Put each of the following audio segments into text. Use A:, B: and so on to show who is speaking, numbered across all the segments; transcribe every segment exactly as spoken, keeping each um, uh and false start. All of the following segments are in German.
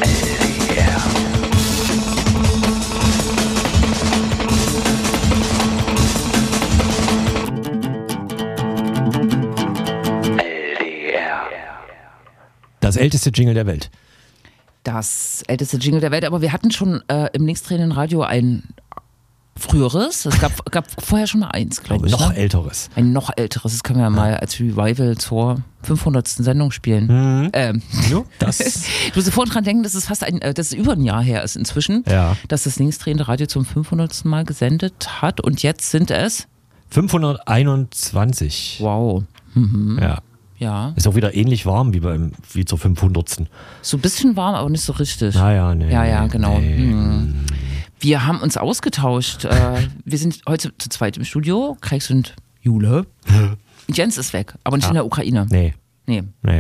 A: Das älteste Jingle der Welt.
B: Das älteste Jingle der Welt, aber wir hatten schon äh, im linksdrehenden Radio ein früheres. Es gab, gab vorher schon mal eins, glaube ich.
A: Ein noch
B: ne?
A: älteres.
B: Ein noch älteres. Das können wir ja mal als Revival zur fünfhundertsten Sendung spielen.
A: Mhm.
B: Ähm.
A: Jo, das
B: du musst sofort dran denken, dass es fast ein, äh, dass es über ein Jahr her ist inzwischen,
A: ja.
B: dass das linksdrehende Radio zum fünfhundertsten Mal gesendet hat. Und jetzt sind es
A: fünfhunderteinundzwanzig.
B: Wow. Mhm.
A: Ja.
B: Ja.
A: Ist auch wieder ähnlich warm wie beim wie zur fünfhundertsten.
B: So ein bisschen warm, aber nicht so richtig.
A: Naja, nee.
B: Ja, ja, genau.
A: Nee.
B: Hm. Wir haben uns ausgetauscht. äh, wir sind heute zu zweit im Studio. Krex und Jule. Jens ist weg, aber nicht
A: ja.
B: in der Ukraine.
A: Nee.
B: Nee.
A: Nee.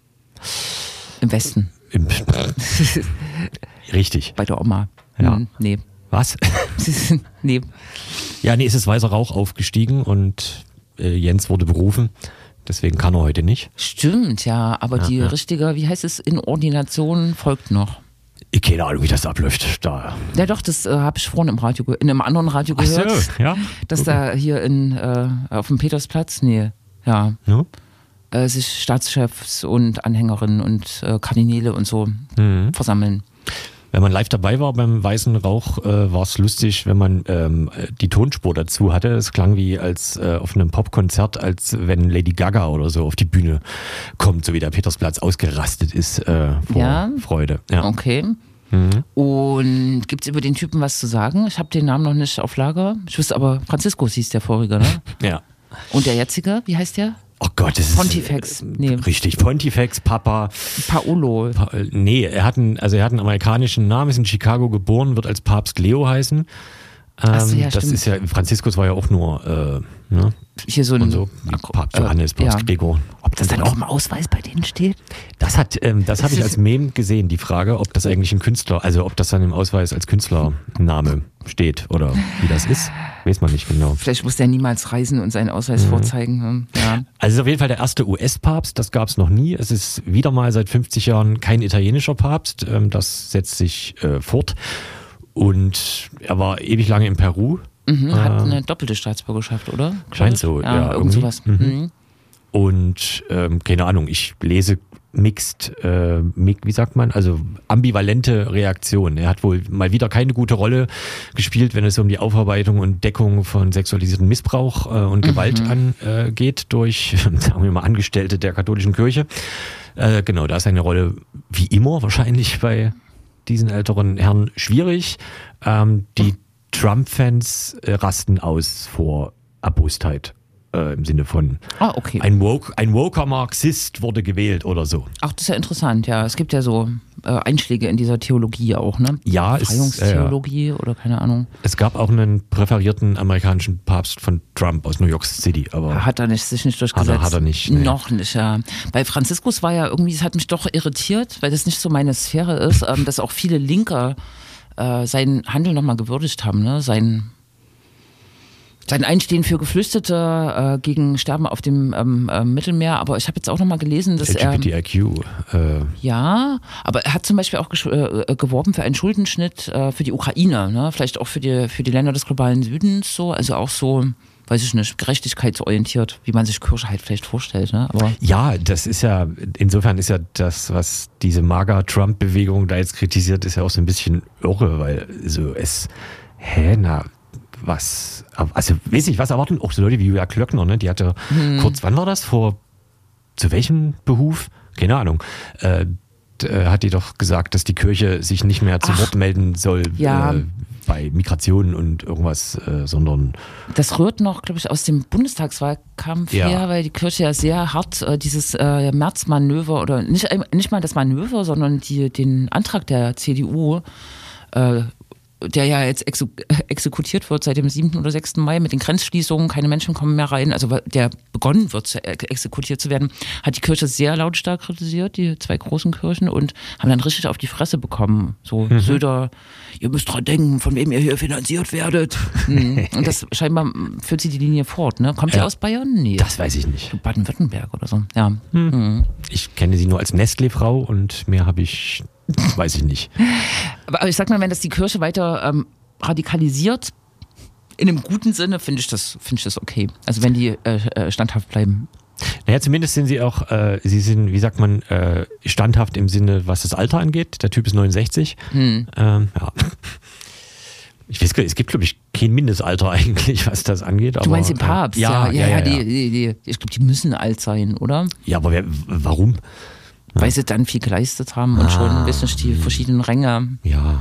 B: Im Westen.
A: Im Richtig.
B: Bei der Oma.
A: Ja.
B: Hm, nee.
A: Was?
B: nee.
A: Ja, nee, es ist weißer Rauch aufgestiegen und äh, Jens wurde berufen. Deswegen kann er heute nicht.
B: Stimmt, ja. Aber
A: ja,
B: die
A: ja.
B: richtige, wie heißt es, Inordination folgt noch.
A: Ich keine Ahnung, wie das abläuft. Da.
B: Ja doch, das äh, habe ich vorhin im Radio, in einem anderen Radio gehört.
A: Ach so, ja.
B: Dass okay. da hier in, äh, auf dem Petersplatz, nee, ja,
A: ja.
B: Äh, sich Staatschefs und Anhängerinnen und äh, Kardinäle und so mhm. versammeln.
A: Wenn man live dabei war beim Weißen Rauch, äh, war es lustig, wenn man ähm, die Tonspur dazu hatte. Es klang wie als äh, auf einem Popkonzert, als wenn Lady Gaga oder so auf die Bühne kommt, so wie der Petersplatz ausgerastet ist äh, vor
B: ja?
A: Freude. Ja.
B: Okay. Mhm. Und gibt es über den Typen was zu sagen? Ich habe den Namen noch nicht auf Lager. Ich wüsste aber, Franziskus hieß der vorige, ne?
A: Ja.
B: Und der jetzige, wie heißt der?
A: Oh Gott, das ist
B: Pontifex. Nee.
A: Richtig, Pontifex, Papa.
B: Paolo.
A: Pa nee, er hat einen, also er hat einen amerikanischen Namen, ist in Chicago geboren, wird als Papst Leo heißen. Ähm,
B: Ach so, ja,
A: das
B: stimmt.
A: ist ja, Franziskus war ja auch nur, äh, ne?
B: Hier so ein
A: Und so, Papst Johannes, äh, Papst
B: ja.
A: Gregor.
B: Ob das dann auch im Ausweis bei denen steht?
A: Das hat, ähm, das habe ich als Meme gesehen, die Frage, ob das eigentlich ein Künstler, also ob das dann im Ausweis als Künstlername steht oder wie das ist, weiß man nicht genau.
B: Vielleicht muss der niemals reisen und seinen Ausweis mhm. vorzeigen. Ja.
A: Also es ist auf jeden Fall der erste U S-Papst, das gab es noch nie. Es ist wieder mal seit fünfzig Jahren kein italienischer Papst, ähm, das setzt sich äh, fort. Und er war ewig lange in Peru.
B: Mhm, hat eine doppelte Staatsbürgerschaft, oder?
A: Scheint so, ja.
B: ja irgend sowas.
A: Mhm.
B: Mhm.
A: Und ähm, keine Ahnung, ich lese mixed, äh, wie sagt man, also ambivalente Reaktionen. Er hat wohl mal wieder keine gute Rolle gespielt, wenn es um die Aufarbeitung und Deckung von sexualisierten Missbrauch äh, und Gewalt mhm. angeht äh, durch, sagen wir mal, Angestellte der katholischen Kirche. Äh, genau, da ist eine Rolle wie immer wahrscheinlich bei diesen älteren Herren schwierig. Ähm, die Trump-Fans äh, rasten aus vor Erbostheit. Äh, im Sinne von
B: ah, okay.
A: ein, woke, ein woker Marxist wurde gewählt oder so.
B: Ach, das ist ja interessant, ja. Es gibt ja so äh, Einschläge in dieser Theologie auch, ne?
A: Ja,
B: Befreiungstheologie
A: es, äh,
B: oder keine Ahnung.
A: Es gab auch einen präferierten amerikanischen Papst von Trump aus New York City, aber
B: hat er nicht, sich nicht durchgesetzt?
A: Hat er, hat er nicht. Nee.
B: Noch nicht, ja. Bei Franziskus war ja irgendwie, es hat mich doch irritiert, weil das nicht so meine Sphäre ist, ähm, dass auch viele Linker äh, sein Handeln nochmal gewürdigt haben, ne? Sein Sein Einstehen für Geflüchtete äh, gegen Sterben auf dem ähm, äh, Mittelmeer, aber ich habe jetzt auch nochmal gelesen, dass
A: L G B T I Q,
B: er...
A: Äh.
B: Ja, aber er hat zum Beispiel auch äh, geworben für einen Schuldenschnitt äh, für die Ukraine, ne? Vielleicht auch für die, für die Länder des globalen Südens, so, also auch so, weiß ich nicht, gerechtigkeitsorientiert, wie man sich Kirche halt vielleicht vorstellt. Ne? Aber
A: ja, das ist ja, insofern ist ja das, was diese MAGA-Trump-Bewegung da jetzt kritisiert, ist ja auch so ein bisschen irre, weil so es, hä, na... was, also weiß ich, was erwarten auch so Leute wie Julia Klöckner, ne? Die hatte hm. kurz, wann war das? Vor, zu welchem Beruf? Keine Ahnung. Äh, äh, hat die doch gesagt, dass die Kirche sich nicht mehr zu Ach, Wort melden soll
B: ja.
A: äh, bei Migrationen und irgendwas, äh, sondern...
B: Das rührt noch, glaube ich, aus dem Bundestagswahlkampf
A: ja.
B: her, weil die Kirche ja sehr hart äh, dieses äh, Märzmanöver oder nicht, nicht mal das Manöver, sondern die, den Antrag der C D U äh, der ja jetzt exekutiert wird seit dem siebten oder sechsten Mai mit den Grenzschließungen, keine Menschen kommen mehr rein, also der begonnen wird, zu exekutiert zu werden, hat die Kirche sehr lautstark kritisiert, die zwei großen Kirchen, und haben dann richtig auf die Fresse bekommen. So, mhm. Söder, ihr müsst dran denken, von wem ihr hier finanziert werdet. Und das scheinbar führt sie die Linie fort, ne? Kommt ja. sie aus Bayern? Nee.
A: Das weiß ich nicht.
B: Baden-Württemberg oder so, ja.
A: Hm. Mhm. Ich kenne sie nur als Nestlé-Frau und mehr habe ich weiß ich nicht.
B: Aber ich sag mal, wenn das die Kirche weiter ähm, radikalisiert, in einem guten Sinne, finde ich das, finde ich das okay. Also wenn die äh, standhaft bleiben.
A: Naja, zumindest sind sie auch, äh, sie sind, wie sagt man, äh, standhaft im Sinne, was das Alter angeht. Der Typ ist neunundsechzig. Hm. Ähm, ja. Ich weiß gar nicht, es gibt, glaube ich, kein Mindestalter eigentlich, was das angeht. Aber,
B: du meinst den Papst?
A: Äh, ja, ja, ja, ja,
B: ja, die, die, die, ich glaube, die müssen alt sein, oder?
A: Ja, aber wer, warum?
B: Weil sie dann viel geleistet haben und ah, schon, wissen Sie, die verschiedenen Ränge
A: ja.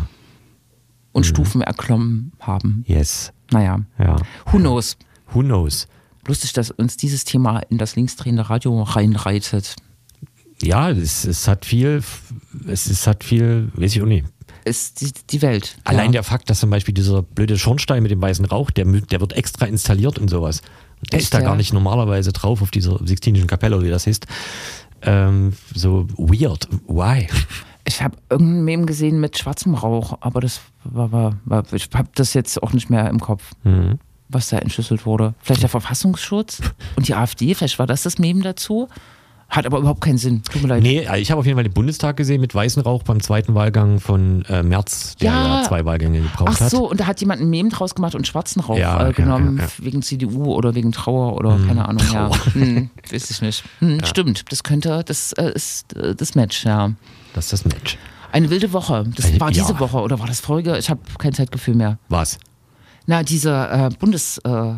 B: und
A: mhm.
B: Stufen erklommen haben.
A: Yes.
B: Naja,
A: ja.
B: who knows?
A: Who knows?
B: Lustig, dass uns dieses Thema in das linksdrehende Radio reinreitet.
A: Ja, es, es hat viel, es, es hat viel, weiß ich auch nicht.
B: Ist die, die Welt.
A: Allein
B: ja.
A: der Fakt, dass zum Beispiel dieser blöde Schornstein mit dem weißen Rauch, der, der wird extra installiert und sowas. Der
B: Echt,
A: ist da
B: ja?
A: gar nicht normalerweise drauf auf dieser Sixtinischen Kapelle oder wie das heißt. Ähm, so weird. Why?
B: Ich habe irgendein Meme gesehen mit schwarzem Rauch, aber das war, war, war ich habe das jetzt auch nicht mehr im Kopf, mhm. was da entschlüsselt wurde. Vielleicht der Verfassungsschutz und die AfD, vielleicht war das das Meme dazu. Hat aber überhaupt keinen Sinn. Tut mir leid.
A: Nee, ich habe auf jeden Fall den Bundestag gesehen mit weißem Rauch beim zweiten Wahlgang von äh, Merz, der ja. ja zwei Wahlgänge gebraucht hat.
B: Ach so, hat. Und da hat jemand ein Meme draus gemacht und schwarzen Rauch
A: ja,
B: äh, genommen,
A: ja, ja, ja.
B: wegen C D U oder wegen Trauer oder hm, keine Ahnung.
A: Trauer.
B: Ja. Hm, weiß ich nicht. Hm,
A: ja.
B: Stimmt, das könnte, das äh, ist äh, das Match, ja.
A: Das ist das Match.
B: Eine wilde Woche. Das
A: Eine,
B: war diese
A: ja.
B: Woche oder war das vorige? Ich habe kein Zeitgefühl mehr.
A: Was?
B: Na, diese äh, Bundes... Äh,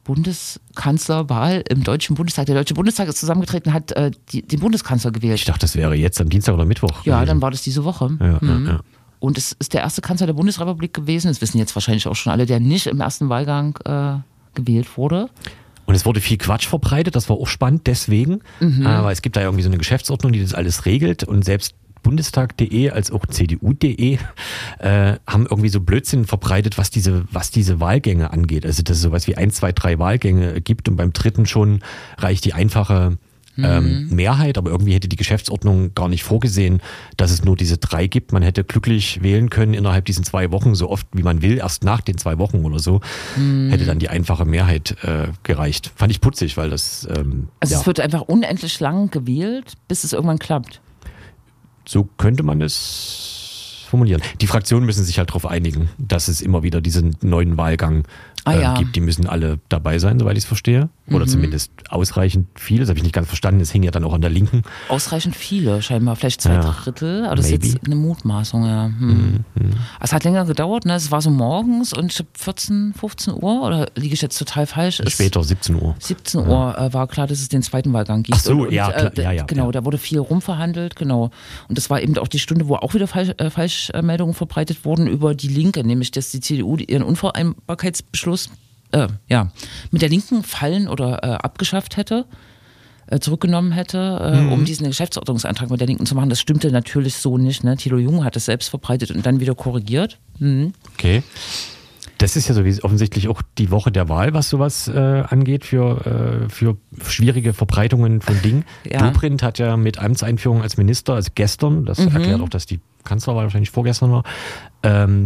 B: Bundeskanzlerwahl im Deutschen Bundestag. Der Deutsche Bundestag ist zusammengetreten, hat äh, die, den Bundeskanzler gewählt.
A: Ich dachte, das wäre jetzt am Dienstag oder Mittwoch.
B: Ja,
A: gewesen.
B: dann war das diese Woche.
A: Ja,
B: mhm.
A: ja, ja.
B: Und es ist der erste Kanzler der Bundesrepublik gewesen. Das wissen jetzt wahrscheinlich auch schon alle, der nicht im ersten Wahlgang äh, gewählt wurde.
A: Und es wurde viel Quatsch verbreitet, das war auch spannend deswegen. Mhm. Aber es gibt da irgendwie so eine Geschäftsordnung, die das alles regelt. Und selbst Bundestag punkt de als auch C D U punkt de äh, haben irgendwie so Blödsinn verbreitet, was diese, was diese Wahlgänge angeht. Also dass es sowas wie ein, zwei, drei Wahlgänge gibt und beim dritten schon reicht die einfache ähm, mhm. Mehrheit, aber irgendwie hätte die Geschäftsordnung gar nicht vorgesehen, dass es nur diese drei gibt. Man hätte glücklich wählen können innerhalb diesen zwei Wochen, so oft wie man will, erst nach den zwei Wochen oder so, mhm. hätte dann die einfache Mehrheit äh, gereicht. Fand ich putzig, weil das... Ähm,
B: also
A: ja.
B: es wird einfach unendlich lang gewählt, bis es irgendwann klappt.
A: So könnte man es formulieren. Die Fraktionen müssen sich halt darauf einigen, dass es immer wieder diesen neuen Wahlgang
B: ah,
A: äh,
B: ja.
A: gibt. Die müssen alle dabei sein, soweit ich es verstehe. Oder mhm. zumindest ausreichend viele. Das habe ich nicht ganz verstanden. Das hing ja dann auch an der Linken.
B: Ausreichend viele, scheinbar. Vielleicht zwei
A: ja.
B: Drittel. Aber das Maybe. ist jetzt eine Mutmaßung, ja. Hm. Mhm. Es hat länger gedauert. Ne? Es war so morgens und ich glaube vierzehn, fünfzehn Uhr. Oder liege ich jetzt total falsch?
A: Später, siebzehn Uhr.
B: siebzehn Uhr äh, war klar, dass es den zweiten Wahlgang gibt.
A: Ach so,
B: und, und,
A: ja,
B: äh,
A: klar, ja, ja.
B: Genau,
A: ja.
B: da wurde viel rumverhandelt. Genau. Und das war eben auch die Stunde, wo auch wieder Falsch, äh, Falschmeldungen verbreitet wurden über die Linke. Nämlich, dass die C D U ihren Unvereinbarkeitsbeschluss Äh, ja, mit der Linken fallen oder äh, abgeschafft hätte, äh, zurückgenommen hätte, äh, mhm. um diesen Geschäftsordnungsantrag mit der Linken zu machen. Das stimmte natürlich so nicht. Ne? Thilo Jung hat es selbst verbreitet und dann wieder korrigiert. Mhm.
A: Okay. Das ist ja so wie offensichtlich auch die Woche der Wahl, was sowas äh, angeht, für, äh, für schwierige Verbreitungen von Dingen.
B: Ja.
A: Dobrindt hat ja mit Amtseinführung als Minister, also gestern, das mhm. erklärt auch, dass die Kanzlerwahl wahrscheinlich vorgestern war, ähm,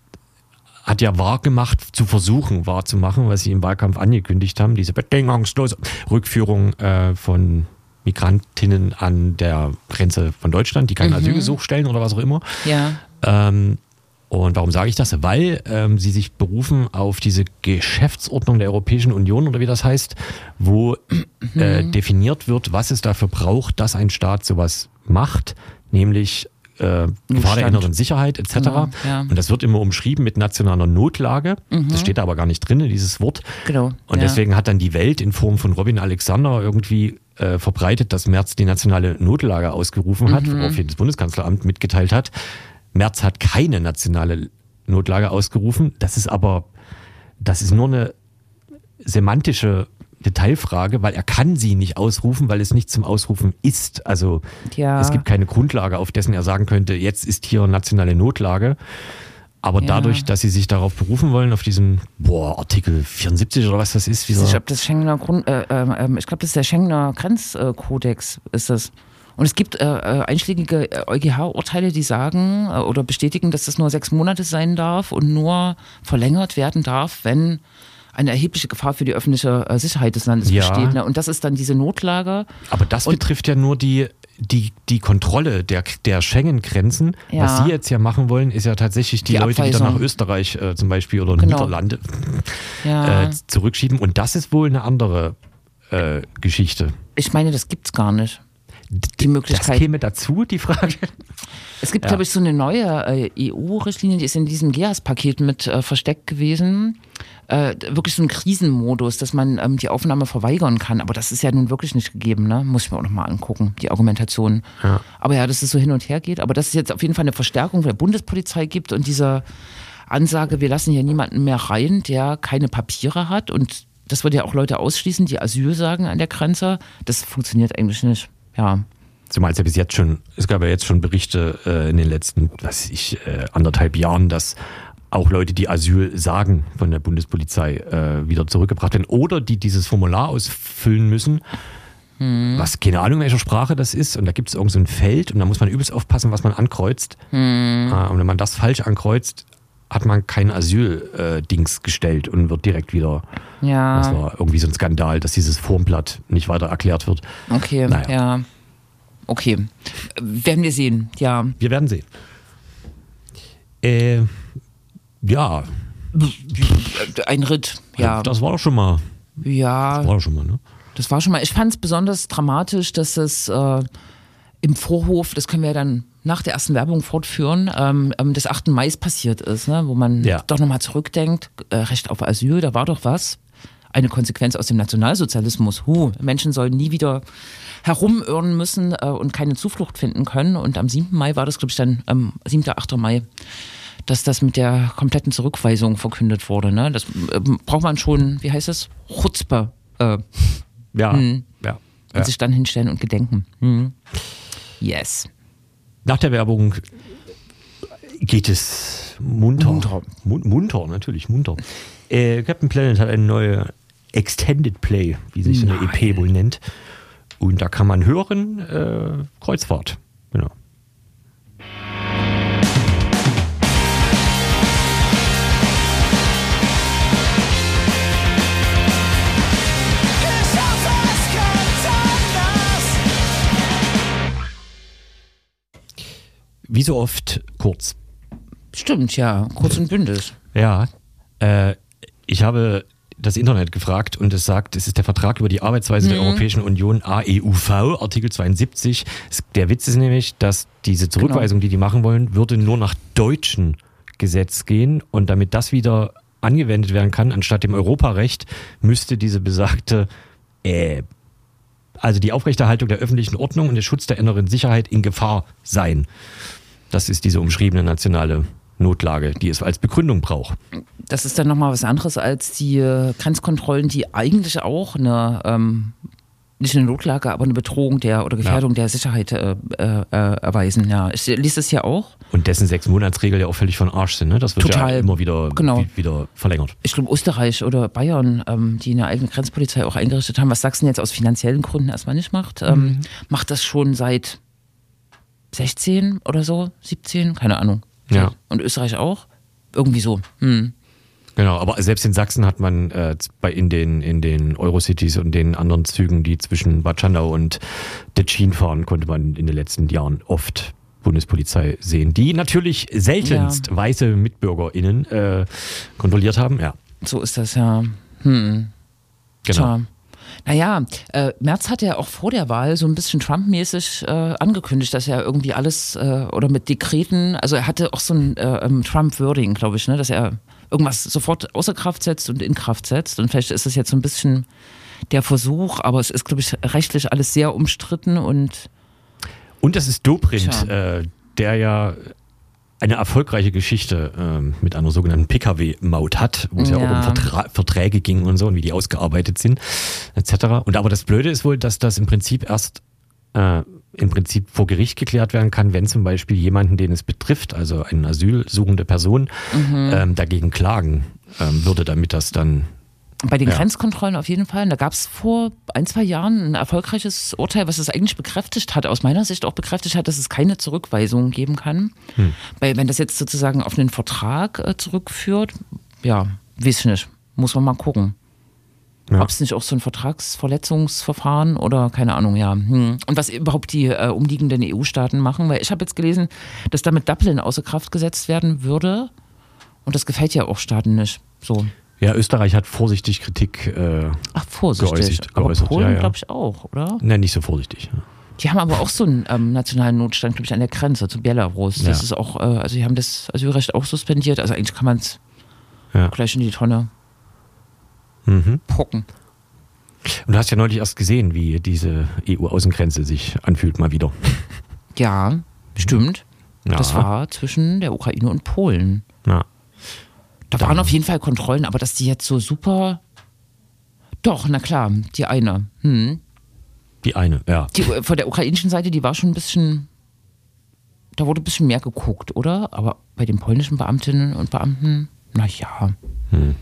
A: hat ja wahrgemacht, zu versuchen wahrzumachen, was sie im Wahlkampf angekündigt haben, diese bedingungslose Rückführung äh, von Migrantinnen an der Grenze von Deutschland, die keinen mhm. Asylgesuch stellen oder was auch immer.
B: Ja.
A: Ähm, und warum sage ich das? Weil ähm, sie sich berufen auf diese Geschäftsordnung der Europäischen Union oder wie das heißt, wo mhm. äh, definiert wird, was es dafür braucht, dass ein Staat sowas macht, nämlich Äh, Gefahr der inneren Sicherheit et cetera.
B: Ja, ja.
A: Und das wird immer umschrieben mit nationaler Notlage.
B: Mhm.
A: Das steht da aber gar nicht drin, dieses Wort.
B: Genau.
A: Und
B: ja.
A: deswegen hat dann die Welt in Form von Robin Alexander irgendwie äh, verbreitet, dass Merz die nationale Notlage ausgerufen hat,
B: mhm.
A: woraufhin das Bundeskanzleramt mitgeteilt hat. Merz hat keine nationale Notlage ausgerufen. Das ist aber, das ist nur eine semantische Detailfrage, weil er kann sie nicht ausrufen, weil es nicht zum Ausrufen ist. Also
B: ja.
A: es gibt keine Grundlage, auf dessen er sagen könnte, jetzt ist hier nationale Notlage. Aber ja. dadurch, dass sie sich darauf berufen wollen, auf diesen boah, Artikel vierundsiebzig oder was das ist.
B: Ich glaube, das Schengener Grund, äh, äh, ich glaube, das ist der Schengener Grenzkodex, ist das. Und es gibt äh, einschlägige EuGH-Urteile, die sagen äh, oder bestätigen, dass das nur sechs Monate sein darf und nur verlängert werden darf, wenn eine erhebliche Gefahr für die öffentliche Sicherheit des Landes
A: ja.
B: besteht. Ne? Und das ist dann diese Notlage.
A: Aber das
B: und
A: betrifft ja nur die die, die Kontrolle der, der Schengen-Grenzen,
B: Ja.
A: was Sie jetzt ja machen wollen, ist ja tatsächlich die,
B: Die
A: Leute wieder
B: Abweisung.
A: nach Österreich äh, zum Beispiel oder
B: Genau.
A: Niederlande
B: Ja.
A: äh, zurückschieben. Und das ist wohl eine andere äh, Geschichte.
B: Ich meine, das gibt's gar nicht. Die
A: Das
B: Möglichkeit.
A: käme dazu, die Frage.
B: Es gibt,
A: Ja.
B: glaube ich, so eine neue äh, E U-Richtlinie, die ist in diesem G E A S-Paket mit äh, versteckt gewesen. Äh, wirklich so ein Krisenmodus, dass man ähm, die Aufnahme verweigern kann. Aber das ist ja nun wirklich nicht gegeben, ne? Muss ich mir auch nochmal angucken, die Argumentation.
A: Ja.
B: Aber ja, dass es so hin und her geht. Aber dass es jetzt auf jeden Fall eine Verstärkung der Bundespolizei gibt und diese Ansage, wir lassen hier niemanden mehr rein, der keine Papiere hat. Und das würde ja auch Leute ausschließen, die Asyl sagen an der Grenze. Das funktioniert eigentlich nicht. Ja.
A: Zumal es ja bis jetzt schon, es gab ja jetzt schon Berichte äh, in den letzten, was weiß ich, äh, anderthalb Jahren, dass auch Leute, die Asyl sagen von der Bundespolizei, äh, wieder zurückgebracht werden oder die dieses Formular ausfüllen müssen, hm. was keine Ahnung, in welcher Sprache das ist. Und da gibt es irgend so ein Feld und da muss man übelst aufpassen, was man ankreuzt. Hm. Äh, und wenn man das falsch ankreuzt, hat man kein Asyl-Dings äh, gestellt und wird direkt wieder.
B: Ja.
A: Das war irgendwie so ein Skandal, dass dieses Formblatt nicht weiter erklärt wird.
B: Okay,
A: Naja.
B: ja. Okay. Werden wir sehen, ja.
A: Wir werden sehen. Äh, ja.
B: Ein Ritt, ja.
A: Das war doch schon mal.
B: Ja,
A: Das war doch schon mal, ne?
B: das war schon mal. Ich fand es besonders dramatisch, dass es äh, im Vorhof, das können wir ja dann nach der ersten Werbung fortführen, ähm, ähm, des achten Mai passiert ist, ne? Wo man
A: Ja.
B: doch nochmal zurückdenkt, äh, Recht auf Asyl, da war doch was. Eine Konsequenz aus dem Nationalsozialismus. Huh, Menschen sollen nie wieder herumirren müssen äh, und keine Zuflucht finden können. Und am siebten Mai war das, glaube ich, dann am siebten, achten Mai, dass das mit der kompletten Zurückweisung verkündet wurde. Ne? Das äh, braucht man schon, wie heißt das? Chutzpe. Äh,
A: Ja.
B: Hm.
A: ja.
B: und
A: ja.
B: sich dann hinstellen und gedenken. Hm. Yes.
A: Nach der Werbung geht es munter.
B: Munter.
A: Mun- munter, natürlich, munter. Äh, Captain Planet hat eine neue Extended Play, wie sich so eine
B: Nein.
A: E P wohl nennt. Und da kann man hören, äh, Kreuzfahrt. Genau. Wie so oft kurz.
B: Stimmt, ja. Kurz und bündig.
A: Ja, äh, ich habe das Internet gefragt und es sagt, es ist der Vertrag über die Arbeitsweise der Europäischen Union, A E U V, Artikel zweiundsiebzig. Es- Der Witz ist nämlich, dass diese Zurückweisung, die die machen wollen, würde nur nach deutschem Gesetz gehen und damit das wieder angewendet werden kann, anstatt dem Europarecht, müsste diese besagte, äh, also die Aufrechterhaltung der öffentlichen Ordnung und der Schutz der inneren Sicherheit in Gefahr sein. Das ist diese umschriebene nationale Notlage, die es als Begründung braucht.
B: Das ist dann nochmal was anderes als die äh, Grenzkontrollen, die eigentlich auch eine, ähm, nicht eine Notlage, aber eine Bedrohung der oder Gefährdung
A: Ja.
B: der Sicherheit äh, äh, erweisen. Ja, ich lese das hier auch.
A: Und dessen Sechs-Monatsregel ja auch völlig von Arsch sind. Ne? Das wird
B: Total.
A: ja immer wieder,
B: Genau.
A: wie, wieder verlängert.
B: Ich glaube, Österreich oder Bayern, ähm, die eine eigene Grenzpolizei auch eingerichtet haben, was Sachsen jetzt aus finanziellen Gründen erstmal nicht macht, ähm,
A: Mhm.
B: macht das schon seit sechzehn oder so, siebzehn, keine Ahnung.
A: Ja.
B: Und Österreich auch? Irgendwie so. Hm.
A: Genau, aber selbst in Sachsen hat man äh, bei in den, in den Eurocities und den anderen Zügen, die zwischen Bad Schandau und Detschin fahren, konnte man in den letzten Jahren oft Bundespolizei sehen, die natürlich seltenst
B: Ja.
A: weiße MitbürgerInnen äh, kontrolliert haben. Ja,
B: So ist das ja. Hm.
A: genau.
B: Tja. Naja, äh, Merz hat ja auch vor der Wahl so ein bisschen Trump-mäßig äh, angekündigt, dass er irgendwie alles äh, oder mit Dekreten, also er hatte auch so ein äh, Trump-Wording, glaube ich, ne, dass er irgendwas sofort außer Kraft setzt und in Kraft setzt. Und vielleicht ist das jetzt so ein bisschen der Versuch, aber es ist, glaube ich, rechtlich alles sehr umstritten und
A: Und das ist Dobrindt,
B: Tja.
A: äh, der ja eine erfolgreiche Geschichte ähm, mit einer sogenannten P K W-Maut hat, wo es ja,
B: Ja.
A: auch um Vertra Verträge ging und so und wie die ausgearbeitet sind, et cetera. Und aber das Blöde ist wohl, dass das im Prinzip erst äh, im Prinzip vor Gericht geklärt werden kann, wenn zum Beispiel jemanden, den es betrifft, also eine asylsuchende Person, ähm, dagegen klagen ähm, würde, damit das dann
B: bei den
A: Ja.
B: Grenzkontrollen auf jeden Fall. Und da gab es vor ein, zwei Jahren ein erfolgreiches Urteil, was es eigentlich bekräftigt hat, aus meiner Sicht auch bekräftigt hat, dass es keine Zurückweisung geben kann.
A: Hm.
B: Weil wenn das jetzt sozusagen auf einen Vertrag äh, zurückführt, ja, weiß ich nicht. Muss man mal gucken. Ja. Ob es nicht auch so ein Vertragsverletzungsverfahren oder keine Ahnung, ja. Hm. Und was überhaupt die äh, umliegenden E U-Staaten machen, weil ich habe jetzt gelesen, dass damit Dublin außer Kraft gesetzt werden würde und das gefällt ja auch Staaten nicht. So.
A: Ja, Österreich hat vorsichtig Kritik äh,
B: Ach, vorsichtig.
A: geäußert.
B: Aber
A: geäußert.
B: Polen,
A: ja, ja.
B: glaube ich, auch, oder?
A: Ne, nicht so vorsichtig. Ja.
B: Die haben aber auch so einen ähm, nationalen Notstand, glaube ich, an der Grenze zu Belarus. Das
A: Ja.
B: ist auch, äh, also die haben das Asylrecht auch suspendiert. Also eigentlich kann man es
A: Ja.
B: gleich in die Tonne
A: Mhm.
B: pucken.
A: Und du hast ja neulich erst gesehen, wie diese E U-Außengrenze sich anfühlt, mal wieder.
B: Ja, stimmt.
A: Ja.
B: Das war zwischen der Ukraine und Polen.
A: Ja.
B: Da waren auf jeden Fall Kontrollen, aber dass die jetzt so super. Doch, na klar, die eine. Hm.
A: Die eine, ja.
B: Die von der ukrainischen Seite, die war schon ein bisschen. Da wurde ein bisschen mehr geguckt, oder? Aber bei den polnischen Beamtinnen und Beamten, na ja.
A: Hm.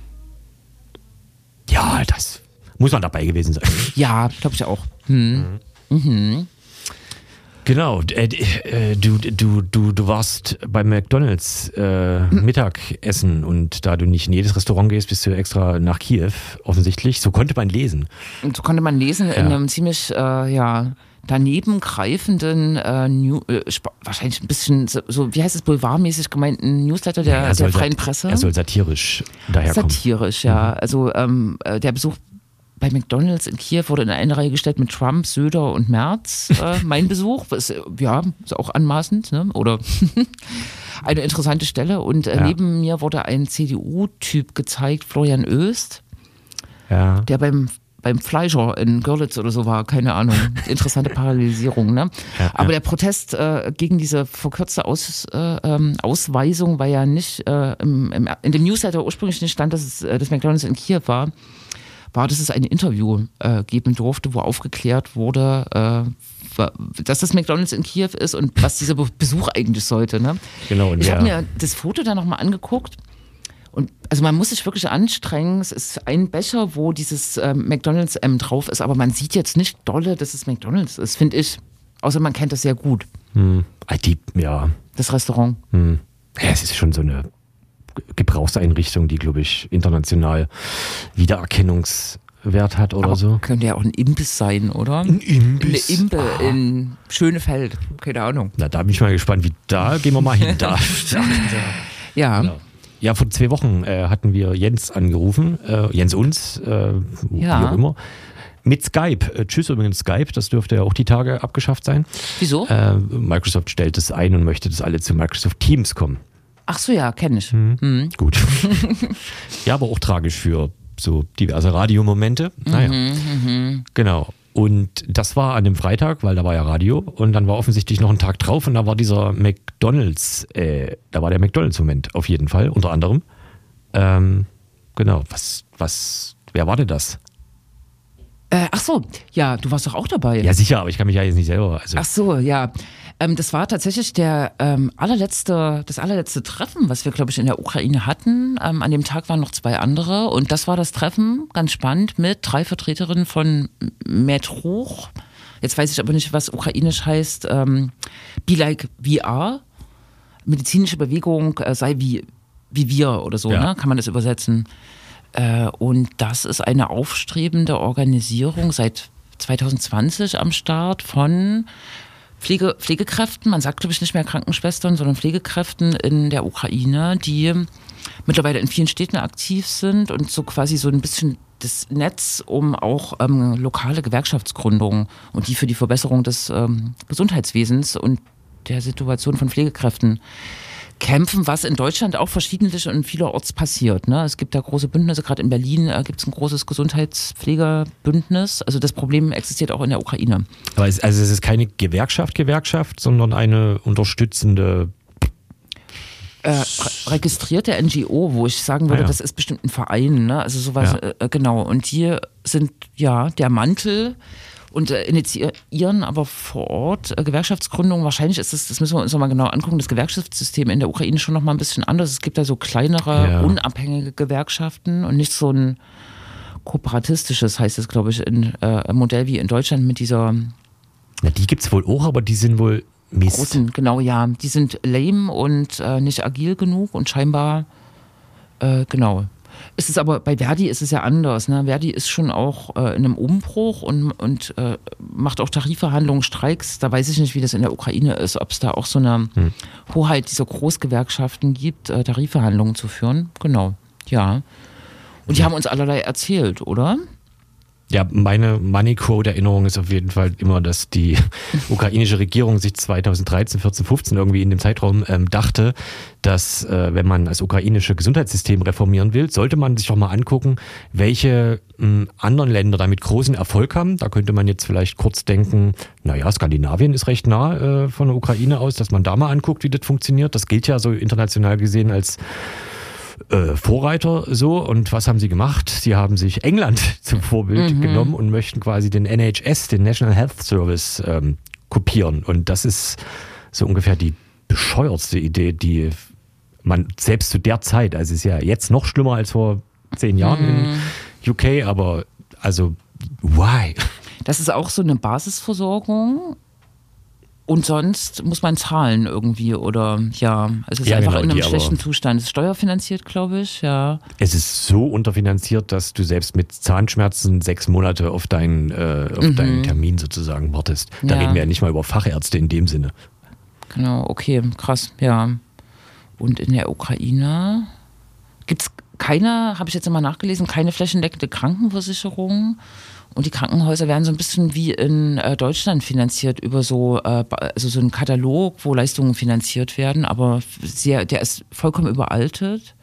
A: Ja, das muss man dabei gewesen sein.
B: Ja, glaube ich auch. Hm. Mhm. Mhm.
A: Genau, äh, äh, du, du, du, du warst beim McDonalds äh, Mittagessen und da du nicht in jedes Restaurant gehst, bist du extra nach Kiew, offensichtlich. So konnte man lesen.
B: Und so konnte man lesen in einem ziemlich, äh, ja, daneben greifenden, äh, New, äh, wahrscheinlich ein bisschen so, so, wie heißt es, boulevardmäßig gemeinten Newsletter der,
A: Er soll
B: der freien
A: sat-
B: Presse.
A: Er soll satirisch daherkommen.
B: Satirisch, ja. Also ähm, äh, der Besuch bei McDonalds in Kiew wurde in eine Reihe gestellt mit Trump, Söder und Merz. Äh, mein Besuch, ist, äh, ja, ist auch anmaßend, ne? Oder eine interessante Stelle. Und äh,
A: Ja.
B: neben mir wurde ein C D U-Typ gezeigt, Florian Öst,
A: Ja.
B: der beim beim Fleischer in Görlitz oder so war, keine Ahnung. Interessante Parallelisierung, ne?
A: Ja,
B: Aber
A: ja.
B: der Protest äh, gegen diese verkürzte Aus, äh, ähm, Ausweisung war ja nicht, äh, im, im, in dem Newsletter ursprünglich nicht stand, dass es äh, das McDonalds in Kiew war, war, dass es ein Interview äh, geben durfte, wo aufgeklärt wurde, äh, dass das McDonalds in Kiew ist und was dieser Be- Besuch eigentlich sollte, ne?
A: Genau, und
B: Ich
A: wer-
B: habe mir das Foto dann nochmal angeguckt. Und also man muss sich wirklich anstrengen. Es ist ein Becher, wo dieses ähm, McDonalds M drauf ist, aber man sieht jetzt nicht dolle, dass es McDonalds ist, finde ich. Außer man kennt das sehr gut,
A: Hm. Ah, die, ja.
B: das Restaurant.
A: Hm. Ja, es ist schon so eine Gebrauchseinrichtung, die, glaube ich, international Wiedererkennungswert hat oder
B: Aber
A: so.
B: könnte ja auch ein Imbiss sein, oder?
A: Ein Imbiss.
B: Eine Imbe in Schönefeld. Keine Ahnung.
A: Na, da bin ich mal gespannt, wie da gehen wir mal hin. Da.
B: Ja.
A: Genau. Ja, vor zwei Wochen äh, hatten wir Jens angerufen, äh, Jens uns, äh, wie
B: Ja.
A: auch immer, mit Skype. Äh, tschüss übrigens Skype, das dürfte ja auch die Tage abgeschafft sein.
B: Wieso?
A: Äh, Microsoft stellt es ein und möchte, dass alle zu Microsoft Teams kommen.
B: Ach so, ja, kenne ich. Mhm.
A: Gut. Ja, aber auch tragisch für so diverse Radiomomente. Naja.
B: Mhm,
A: Genau. Und das war an dem Freitag, weil da war ja Radio und dann war offensichtlich noch ein Tag drauf und da war dieser McDonalds, äh, da war der McDonalds-Moment auf jeden Fall, unter anderem. Ähm, genau, was, was, wer war denn das?
B: Äh, ach so, ja, du warst doch auch dabei.
A: Ja, sicher, aber ich kann mich ja jetzt nicht selber. Also,
B: Ach so, ja. Ähm, das war tatsächlich der ähm, allerletzte, das allerletzte Treffen, was wir, glaube ich, in der Ukraine hatten. Ähm, an dem Tag waren noch zwei andere und das war das Treffen, ganz spannend, mit drei Vertreterinnen von Metruch. Jetzt weiß ich aber nicht, was ukrainisch heißt. Ähm, Be Like V R. Medizinische Bewegung äh, sei wie, wie wir oder so,
A: Ja.
B: ne? Kann man das übersetzen. Äh, und das ist eine aufstrebende Organisation seit zwanzig zwanzig am Start von Pflege, Pflegekräften, man sagt glaube ich nicht mehr Krankenschwestern, sondern Pflegekräften in der Ukraine, die mittlerweile in vielen Städten aktiv sind und so quasi so ein bisschen das Netz um auch ähm, lokale Gewerkschaftsgründungen und die für die Verbesserung des ähm, Gesundheitswesens und der Situation von Pflegekräften kämpfen, was in Deutschland auch verschiedentlich und vielerorts passiert. Ne? Es gibt da große Bündnisse, gerade in Berlin äh, gibt es ein großes Gesundheitspflegerbündnis. Also das Problem existiert auch in der Ukraine.
A: aber es, also es ist keine Gewerkschaft, Gewerkschaft, sondern eine unterstützende.
B: Äh, re- registrierte N G O, wo ich sagen würde,
A: Ah, ja.
B: das ist bestimmt ein Verein, ne? Also sowas,
A: Ja.
B: äh, genau. Und die sind ja der Mantel und äh, initiieren aber vor Ort äh, Gewerkschaftsgründungen. Wahrscheinlich ist das, das müssen wir uns nochmal genau angucken, das Gewerkschaftssystem in der Ukraine schon nochmal ein bisschen anders. Es gibt da so kleinere,
A: Ja.
B: unabhängige Gewerkschaften und nicht so ein kooperatistisches, heißt es, glaube ich, in, äh, Modell wie in Deutschland mit dieser
A: Na, die gibt es wohl auch, aber die sind wohl Mist.
B: großen, genau, ja. Die sind lame und äh, nicht agil genug und scheinbar, äh, genau. Es ist aber, bei Verdi ist es ja anders. Ne? Verdi ist schon auch äh, in einem Umbruch und, und äh, macht auch Tarifverhandlungen, Streiks. Da weiß ich nicht, wie das in der Ukraine ist, ob es da auch so eine hm. Hoheit dieser Großgewerkschaften gibt, äh, Tarifverhandlungen zu führen. Genau, ja. Und die haben uns allerlei erzählt, oder?
A: Ja, meine Money Quote-Erinnerung ist auf jeden Fall immer, dass die ukrainische Regierung sich zweitausenddreizehn, vierzehn, fünfzehn irgendwie in dem Zeitraum ähm, dachte, dass äh, wenn man das ukrainische Gesundheitssystem reformieren will, sollte man sich auch mal angucken, welche ähm, anderen Länder damit großen Erfolg haben. Da könnte man jetzt vielleicht kurz denken, naja, Skandinavien ist recht nah äh, von der Ukraine aus, dass man da mal anguckt, wie das funktioniert. Das gilt ja so international gesehen als Äh, Vorreiter so. Und was haben sie gemacht? Sie haben sich England zum Vorbild mhm. genommen und möchten quasi den N H S, den National Health Service, ähm, kopieren. Und das ist so ungefähr die bescheuertste Idee, die man selbst zu der Zeit, also ist ja jetzt noch schlimmer als vor zehn Jahren mhm. in U K, aber also why?
B: Das ist auch so eine Basisversorgung. Und sonst muss man zahlen irgendwie oder ja, es ist
A: ja,
B: einfach
A: genau,
B: in einem
A: die,
B: schlechten Zustand. Es ist steuerfinanziert, glaube ich, ja.
A: Es ist so unterfinanziert, dass du selbst mit Zahnschmerzen sechs Monate auf deinen, äh, auf mhm. deinen Termin sozusagen wartest. Da
B: ja.
A: reden wir ja nicht mal über Fachärzte in dem Sinne.
B: Genau, okay, krass, ja. Und in der Ukraine gibt es keine, habe ich jetzt immer nachgelesen, keine flächendeckende Krankenversicherung. Und die Krankenhäuser werden so ein bisschen wie in äh, Deutschland finanziert über so, äh, also so einen Katalog, wo Leistungen finanziert werden, aber sehr, der ist vollkommen überaltet.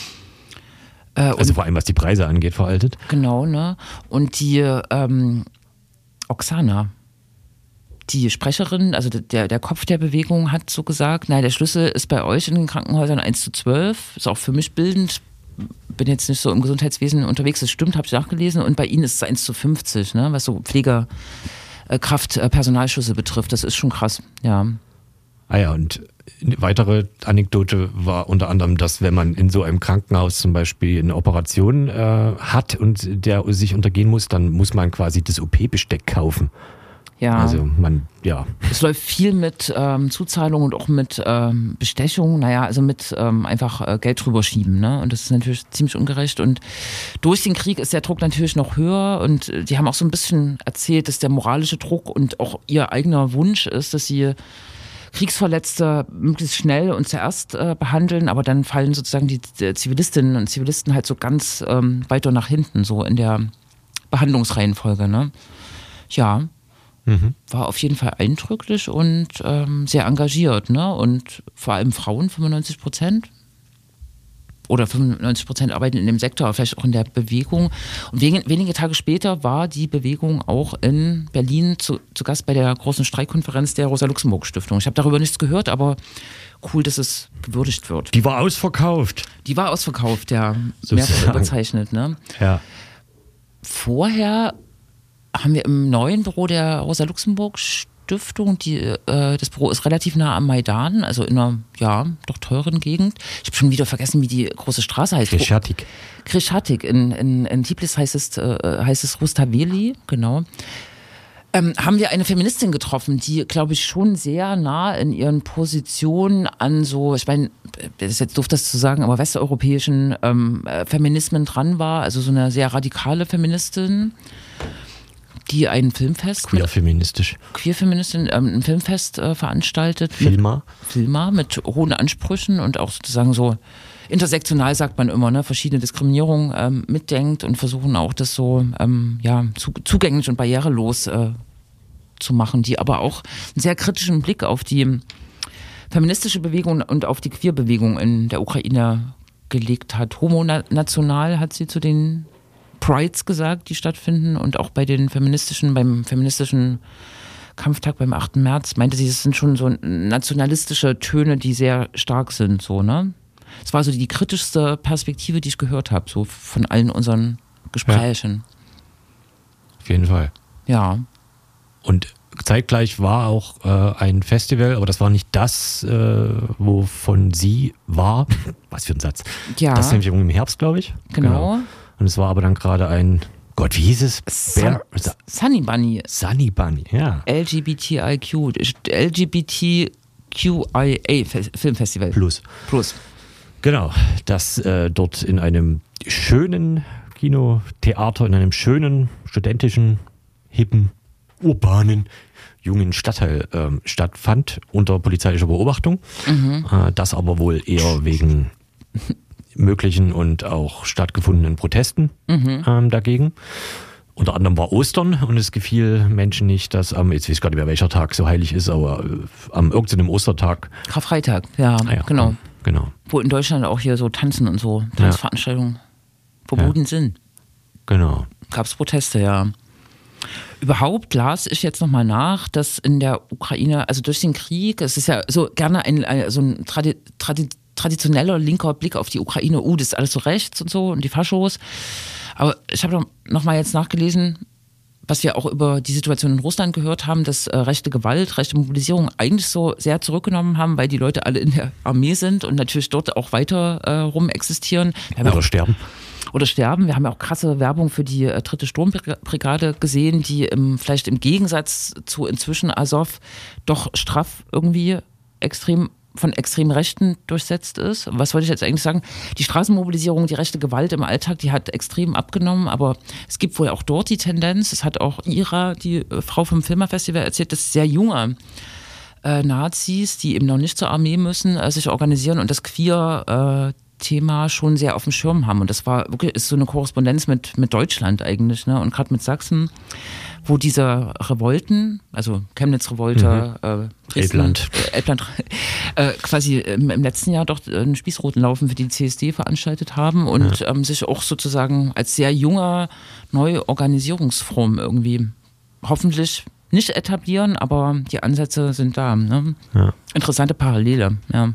B: Äh,
A: also vor allem, was die Preise angeht, veraltet.
B: Genau, ne? Und die ähm, Oksana, die Sprecherin, also der, der Kopf der Bewegung hat so gesagt, nein, der Schlüssel ist bei euch in den Krankenhäusern eins zu zwölf, ist auch für mich bildend. Bin jetzt nicht so im Gesundheitswesen unterwegs, das stimmt, habe ich nachgelesen. Und bei Ihnen ist es eins zu fünfzig, ne? Was so Pflegekraft, äh, Personalschlüssel betrifft. Das ist schon krass, ja.
A: Ah ja, und eine weitere Anekdote war unter anderem, dass wenn man in so einem Krankenhaus zum Beispiel eine Operation äh, hat und der sich untergehen muss, dann muss man quasi das O P-Besteck kaufen.
B: Ja.
A: Also man, ja.
B: Es läuft viel mit ähm, Zuzahlung und auch mit ähm, Bestechung, naja, also mit ähm, einfach äh, Geld drüber schieben, ne? Und das ist natürlich ziemlich ungerecht. Und durch den Krieg ist der Druck natürlich noch höher und die haben auch so ein bisschen erzählt, dass der moralische Druck und auch ihr eigener Wunsch ist, dass sie Kriegsverletzte möglichst schnell und zuerst äh, behandeln, aber dann fallen sozusagen die, die Zivilistinnen und Zivilisten halt so ganz ähm, weiter nach hinten, so in der Behandlungsreihenfolge, ne? Ja. Mhm. War auf jeden Fall eindrücklich und ähm, sehr engagiert, ne? Und vor allem Frauen, fünfundneunzig Prozent oder fünfundneunzig Prozent arbeiten in dem Sektor, vielleicht auch in der Bewegung. Und wenige, wenige Tage später war die Bewegung auch in Berlin zu, zu Gast bei der großen Streikkonferenz der Rosa-Luxemburg-Stiftung. Ich habe darüber nichts gehört, aber cool, dass es gewürdigt wird.
A: Die war ausverkauft.
B: Die war ausverkauft, ja.
A: So
B: mehrfach überzeichnet, ne?
A: Ja.
B: Vorher haben wir im neuen Büro der Rosa-Luxemburg-Stiftung, die, äh, das Büro ist relativ nah am Maidan, also in einer, ja, doch teuren Gegend. Ich habe schon wieder vergessen, wie die große Straße heißt.
A: Chrещатик.
B: Chrещatик. In, in, in Tiflis heißt es, äh, heißt es Rustaveli, genau. Ähm, haben wir eine Feministin getroffen, die, glaube ich, schon sehr nah in ihren Positionen an so, ich meine, das ist jetzt doof, das zu sagen, aber westeuropäischen ähm, Feminismen dran war, also so eine sehr radikale Feministin, die ein Filmfest...
A: Queer-feministisch.
B: Queer-Feministin, ähm, ein Filmfest äh, veranstaltet.
A: Filma.
B: Mit, Filma, mit hohen Ansprüchen und auch sozusagen so intersektional, sagt man immer, ne, verschiedene Diskriminierungen ähm, mitdenkt und versuchen auch das so ähm, ja, zu, zugänglich und barrierelos äh, zu machen, die aber auch einen sehr kritischen Blick auf die feministische Bewegung und auf die Queer-Bewegung in der Ukraine gelegt hat. Homonational hat sie zu den Prides gesagt, die stattfinden, und auch bei den feministischen, beim feministischen Kampftag beim achten März meinte sie, es sind schon so nationalistische Töne, die sehr stark sind, so, ne? Es war so die kritischste Perspektive, die ich gehört habe, so von allen unseren Gesprächen.
A: Ja. Auf jeden Fall.
B: Ja.
A: Und zeitgleich war auch äh, ein Festival, aber das war nicht das, äh, wovon sie war. Was für ein Satz.
B: Ja.
A: Das ist nämlich im Herbst, glaube ich.
B: Genau. genau.
A: Und es war aber dann gerade ein, Gott, wie hieß es?
B: Sun, Sunny Bunny.
A: Sunny Bunny, ja.
B: L G B T I Q, L G B T Q I A Filmfestival.
A: Plus.
B: Plus.
A: Genau, das äh, dort in einem schönen Kinotheater, in einem schönen, studentischen, hippen, urbanen, jungen Stadtteil ähm, stattfand, unter polizeilicher Beobachtung. Mhm. Äh, das aber wohl eher wegen möglichen und auch stattgefundenen Protesten mhm. ähm, dagegen. Unter anderem war Ostern und es gefiel Menschen nicht, dass am, jetzt weiß ich gar nicht mehr, welcher Tag so heilig ist, aber äh, am irgendeinem Ostertag.
B: Karfreitag, ja, ah ja genau.
A: genau.
B: Wo in Deutschland auch hier so Tanzen und so, Tanzveranstaltungen ja. verboten ja. sind.
A: Genau.
B: Gab es Proteste, ja. Überhaupt las ich jetzt nochmal nach, dass in der Ukraine, also durch den Krieg, es ist ja so gerne ein, ein so ein Tradi- Tradi- traditioneller linker Blick auf die Ukraine, uh, das ist alles so rechts und so und die Faschos. Aber ich habe nochmal jetzt nachgelesen, was wir auch über die Situation in Russland gehört haben, dass äh, rechte Gewalt, rechte Mobilisierung eigentlich so sehr zurückgenommen haben, weil die Leute alle in der Armee sind und natürlich dort auch weiter äh, rum existieren.
A: Oder auch, sterben.
B: Oder sterben. Wir haben ja auch krasse Werbung für die äh, dritte Sturmbrigade gesehen, die im, vielleicht im Gegensatz zu inzwischen Azov doch straff irgendwie extrem von extrem Rechten durchsetzt ist. Was wollte ich jetzt eigentlich sagen? Die Straßenmobilisierung, die rechte Gewalt im Alltag, die hat extrem abgenommen, aber es gibt wohl auch dort die Tendenz, es hat auch Ira, die Frau vom Filmerfestival, erzählt, dass sehr junge äh, Nazis, die eben noch nicht zur Armee müssen, äh, sich organisieren und das Queer äh, Thema schon sehr auf dem Schirm haben. Und das war wirklich, ist so eine Korrespondenz mit, mit Deutschland eigentlich, ne? Und gerade mit Sachsen, wo diese Revolten, also Chemnitz-Revolte, mhm. äh,
A: Elbland,
B: äh, Elbland äh, quasi im, im letzten Jahr doch einen Spießrutenlaufen für die C S D veranstaltet haben und ja. ähm, sich auch sozusagen als sehr junge neue Organisierungsform irgendwie hoffentlich nicht etablieren, aber die Ansätze sind da. Ne? Ja. Interessante Parallele, ja.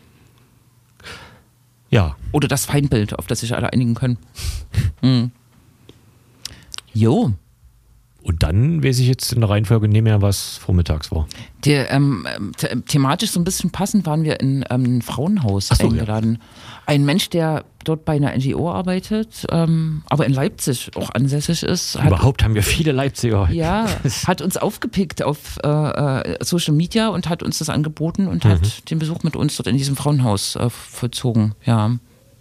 A: Ja.
B: Oder das Feindbild, auf das sich alle einigen können. hm. Jo.
A: Und dann weiß ich jetzt in der Reihenfolge nicht mehr, was vormittags war.
B: Der, ähm, the- thematisch so ein bisschen passend waren wir in ähm, ein Frauenhaus so, eingeladen. Ja. Ein Mensch, der dort bei einer N G O arbeitet, ähm, aber in Leipzig auch ansässig ist. Hat,
A: Überhaupt haben wir viele Leipziger.
B: Ja, hat uns aufgepickt auf äh, Social Media und hat uns das angeboten und
A: Mhm.
B: hat den Besuch mit uns dort in diesem Frauenhaus äh, vollzogen. Ja.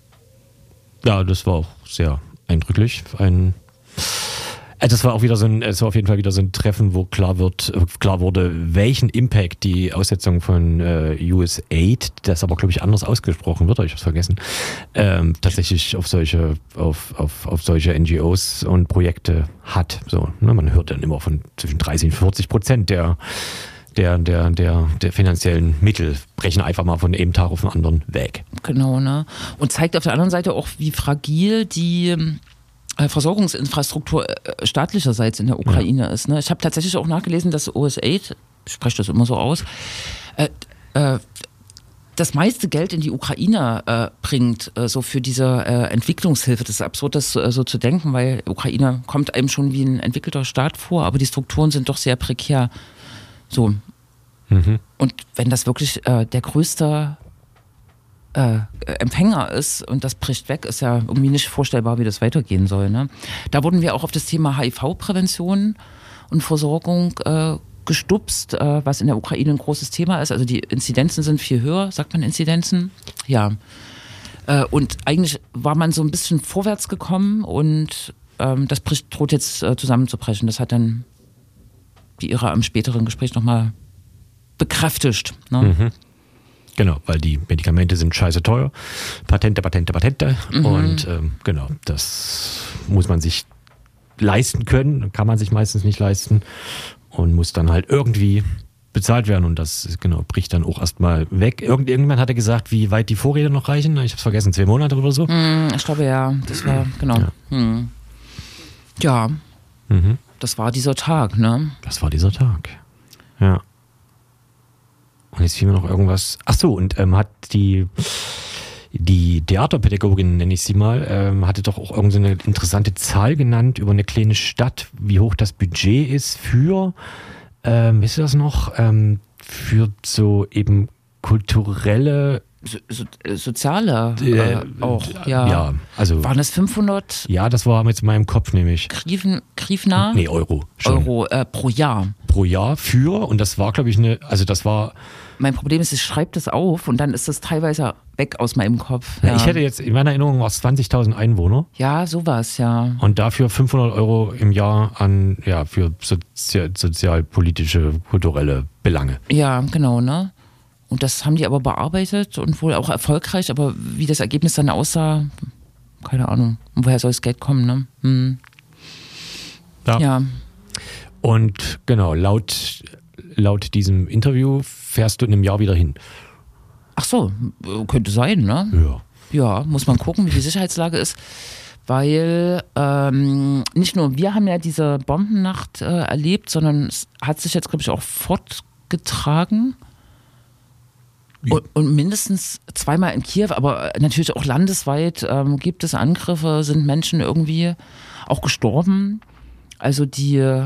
A: Ja, das war auch sehr eindrücklich. Ein Das war auch wieder so ein, es war auf jeden Fall wieder so ein Treffen, wo klar wird, klar wurde, welchen Impact die Aussetzung von äh, U S Aid, das aber glaube ich anders ausgesprochen wird, ich hab's vergessen, ähm, tatsächlich auf solche, auf, auf, auf solche N G Os und Projekte hat. So, ne, man hört dann immer von zwischen dreißig und vierzig Prozent der Der, der, der, der finanziellen Mittel brechen einfach mal von einem Tag auf den anderen weg.
B: Genau, ne? Und zeigt auf der anderen Seite auch, wie fragil die Versorgungsinfrastruktur staatlicherseits in der Ukraine ja. ist. Ne? Ich habe tatsächlich auch nachgelesen, dass U S Aid, ich spreche das immer so aus, äh, äh, das meiste Geld in die Ukraine äh, bringt, äh, so für diese äh, Entwicklungshilfe. Das ist absurd, das äh, so zu denken, weil Ukraine kommt einem schon wie ein entwickelter Staat vor, aber die Strukturen sind doch sehr prekär. So. Mhm. Und wenn das wirklich äh, der größte Äh, Empfänger ist und das bricht weg, ist ja irgendwie nicht vorstellbar, wie das weitergehen soll. Ne? Da wurden wir auch auf das Thema H I V-Prävention und Versorgung äh, gestupst, äh, was in der Ukraine ein großes Thema ist. Also die Inzidenzen sind viel höher, sagt man Inzidenzen? Ja. Äh, und eigentlich war man so ein bisschen vorwärts gekommen und ähm, das bricht, droht jetzt äh, zusammenzubrechen. Das hat dann die Ira im späteren Gespräch nochmal bekräftigt. Ne?
A: Mhm. Genau, weil die Medikamente sind scheiße teuer. Patente, Patente, Patente. Mhm. Und ähm, genau, das muss man sich leisten können, kann man sich meistens nicht leisten und muss dann halt irgendwie bezahlt werden. Und das genau bricht dann auch erstmal weg. Irgend, irgendjemand hatte gesagt, wie weit die Vorräte noch reichen. Ich habe es vergessen, zwei Monate oder so.
B: Mhm, ich glaube ja, das war, genau. Ja, mhm. ja. Mhm. Das war dieser Tag, ne?
A: Das war dieser Tag, ja. Und jetzt fiel mir noch irgendwas. Ach so, und ähm, hat die, die Theaterpädagogin, nenne ich sie mal, ähm, hatte doch auch irgendeine so interessante Zahl genannt über eine kleine Stadt, wie hoch das Budget ist für, ähm, wisst ihr das noch, ähm, für so eben kulturelle
B: So, so, soziale äh, äh, auch, ja.
A: ja. Also,
B: waren das fünfhundert?
A: Ja, das war jetzt in meinem Kopf nämlich.
B: Grieven, Griefner?
A: Nee, Euro. Schon.
B: Euro äh, pro Jahr.
A: Pro Jahr für, und das war, glaube ich, eine, also das war
B: mein Problem ist, ich schreibe das auf und dann ist das teilweise weg aus meinem Kopf. Ja.
A: Ich hätte jetzt, in meiner Erinnerung war es zwanzigtausend Einwohner.
B: Ja, sowas, ja.
A: Und dafür fünfhundert Euro im Jahr an, ja, für sozi- sozialpolitische, kulturelle Belange.
B: Ja, genau, ne? Und das haben die aber bearbeitet und wohl auch erfolgreich, aber wie das Ergebnis dann aussah, keine Ahnung. Und woher soll das Geld kommen, ne? Hm.
A: Ja.
B: ja.
A: Und genau, laut, laut diesem Interview fährst du in einem Jahr wieder hin.
B: Ach so, könnte sein, ne?
A: Ja.
B: Ja, muss man gucken, wie die Sicherheitslage ist. Weil ähm, nicht nur wir haben ja diese Bombennacht äh, erlebt, sondern es hat sich jetzt, glaube ich, auch fortgetragen. Und, und mindestens zweimal in Kiew, aber natürlich auch landesweit ähm, gibt es Angriffe, sind Menschen irgendwie auch gestorben. Also die,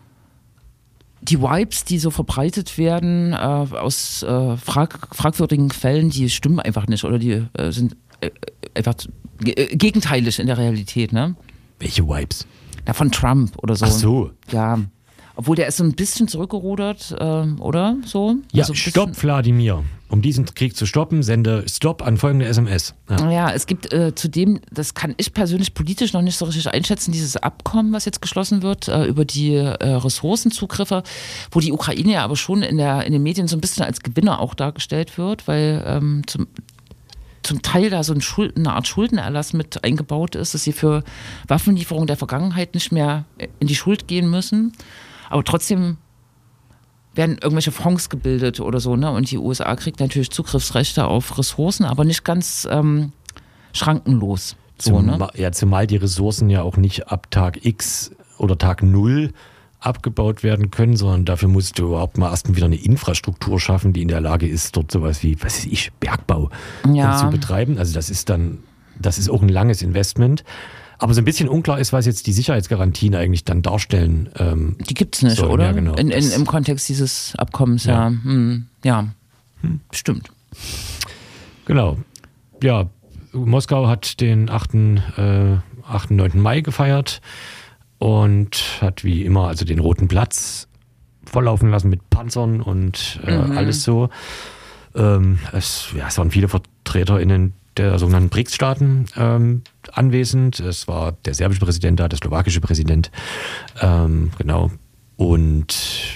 B: die Vibes, die so verbreitet werden äh, aus äh, frag, fragwürdigen Quellen, die stimmen einfach nicht oder die äh, sind äh, einfach äh, gegenteilig in der Realität. Ne?
A: Welche Vibes?
B: Ja, von Trump oder so.
A: Ach so.
B: Ja. Obwohl der ist so ein bisschen zurückgerudert, äh, oder? So?
A: Ja,
B: also
A: stopp, Wladimir. Um diesen Krieg zu stoppen, sende Stopp an folgende S M S.
B: Ja, ja es gibt äh, zudem, das kann ich persönlich politisch noch nicht so richtig einschätzen, dieses Abkommen, was jetzt geschlossen wird, äh, über die äh, Ressourcenzugriffe, wo die Ukraine ja aber schon in, der, in den Medien so ein bisschen als Gewinner auch dargestellt wird, weil ähm, zum, zum Teil da so ein Schuld, eine Art Schuldenerlass mit eingebaut ist, dass sie für Waffenlieferungen der Vergangenheit nicht mehr in die Schuld gehen müssen. Aber trotzdem werden irgendwelche Fonds gebildet oder so, ne? Und die U S A kriegt natürlich Zugriffsrechte auf Ressourcen, aber nicht ganz ähm, schrankenlos. So,
A: Zum,
B: ne?
A: Ja, zumal die Ressourcen ja auch nicht ab Tag X oder Tag Null abgebaut werden können, sondern dafür musst du überhaupt mal erst wieder eine Infrastruktur schaffen, die in der Lage ist, dort sowas wie, was weiß ich, Bergbau
B: ja.
A: zu betreiben. Also das ist dann, das ist auch ein langes Investment. Aber so ein bisschen unklar ist, was jetzt die Sicherheitsgarantien eigentlich dann darstellen. Ähm,
B: die gibt es nicht,
A: sollen.
B: oder?
A: Ja, genau.
B: in, in, Im Kontext dieses Abkommens, ja. Ja, hm. ja. Hm. Stimmt.
A: Genau. Ja, Moskau hat den achten, äh, achten neunten Mai gefeiert und hat wie immer also den Roten Platz volllaufen lassen mit Panzern und äh, mhm. alles so. Ähm, es, ja, es waren viele VertreterInnen der sogenannten B R I C S-Staaten ähm, anwesend. Es war der serbische Präsident da, der slowakische Präsident. Ähm, genau. Und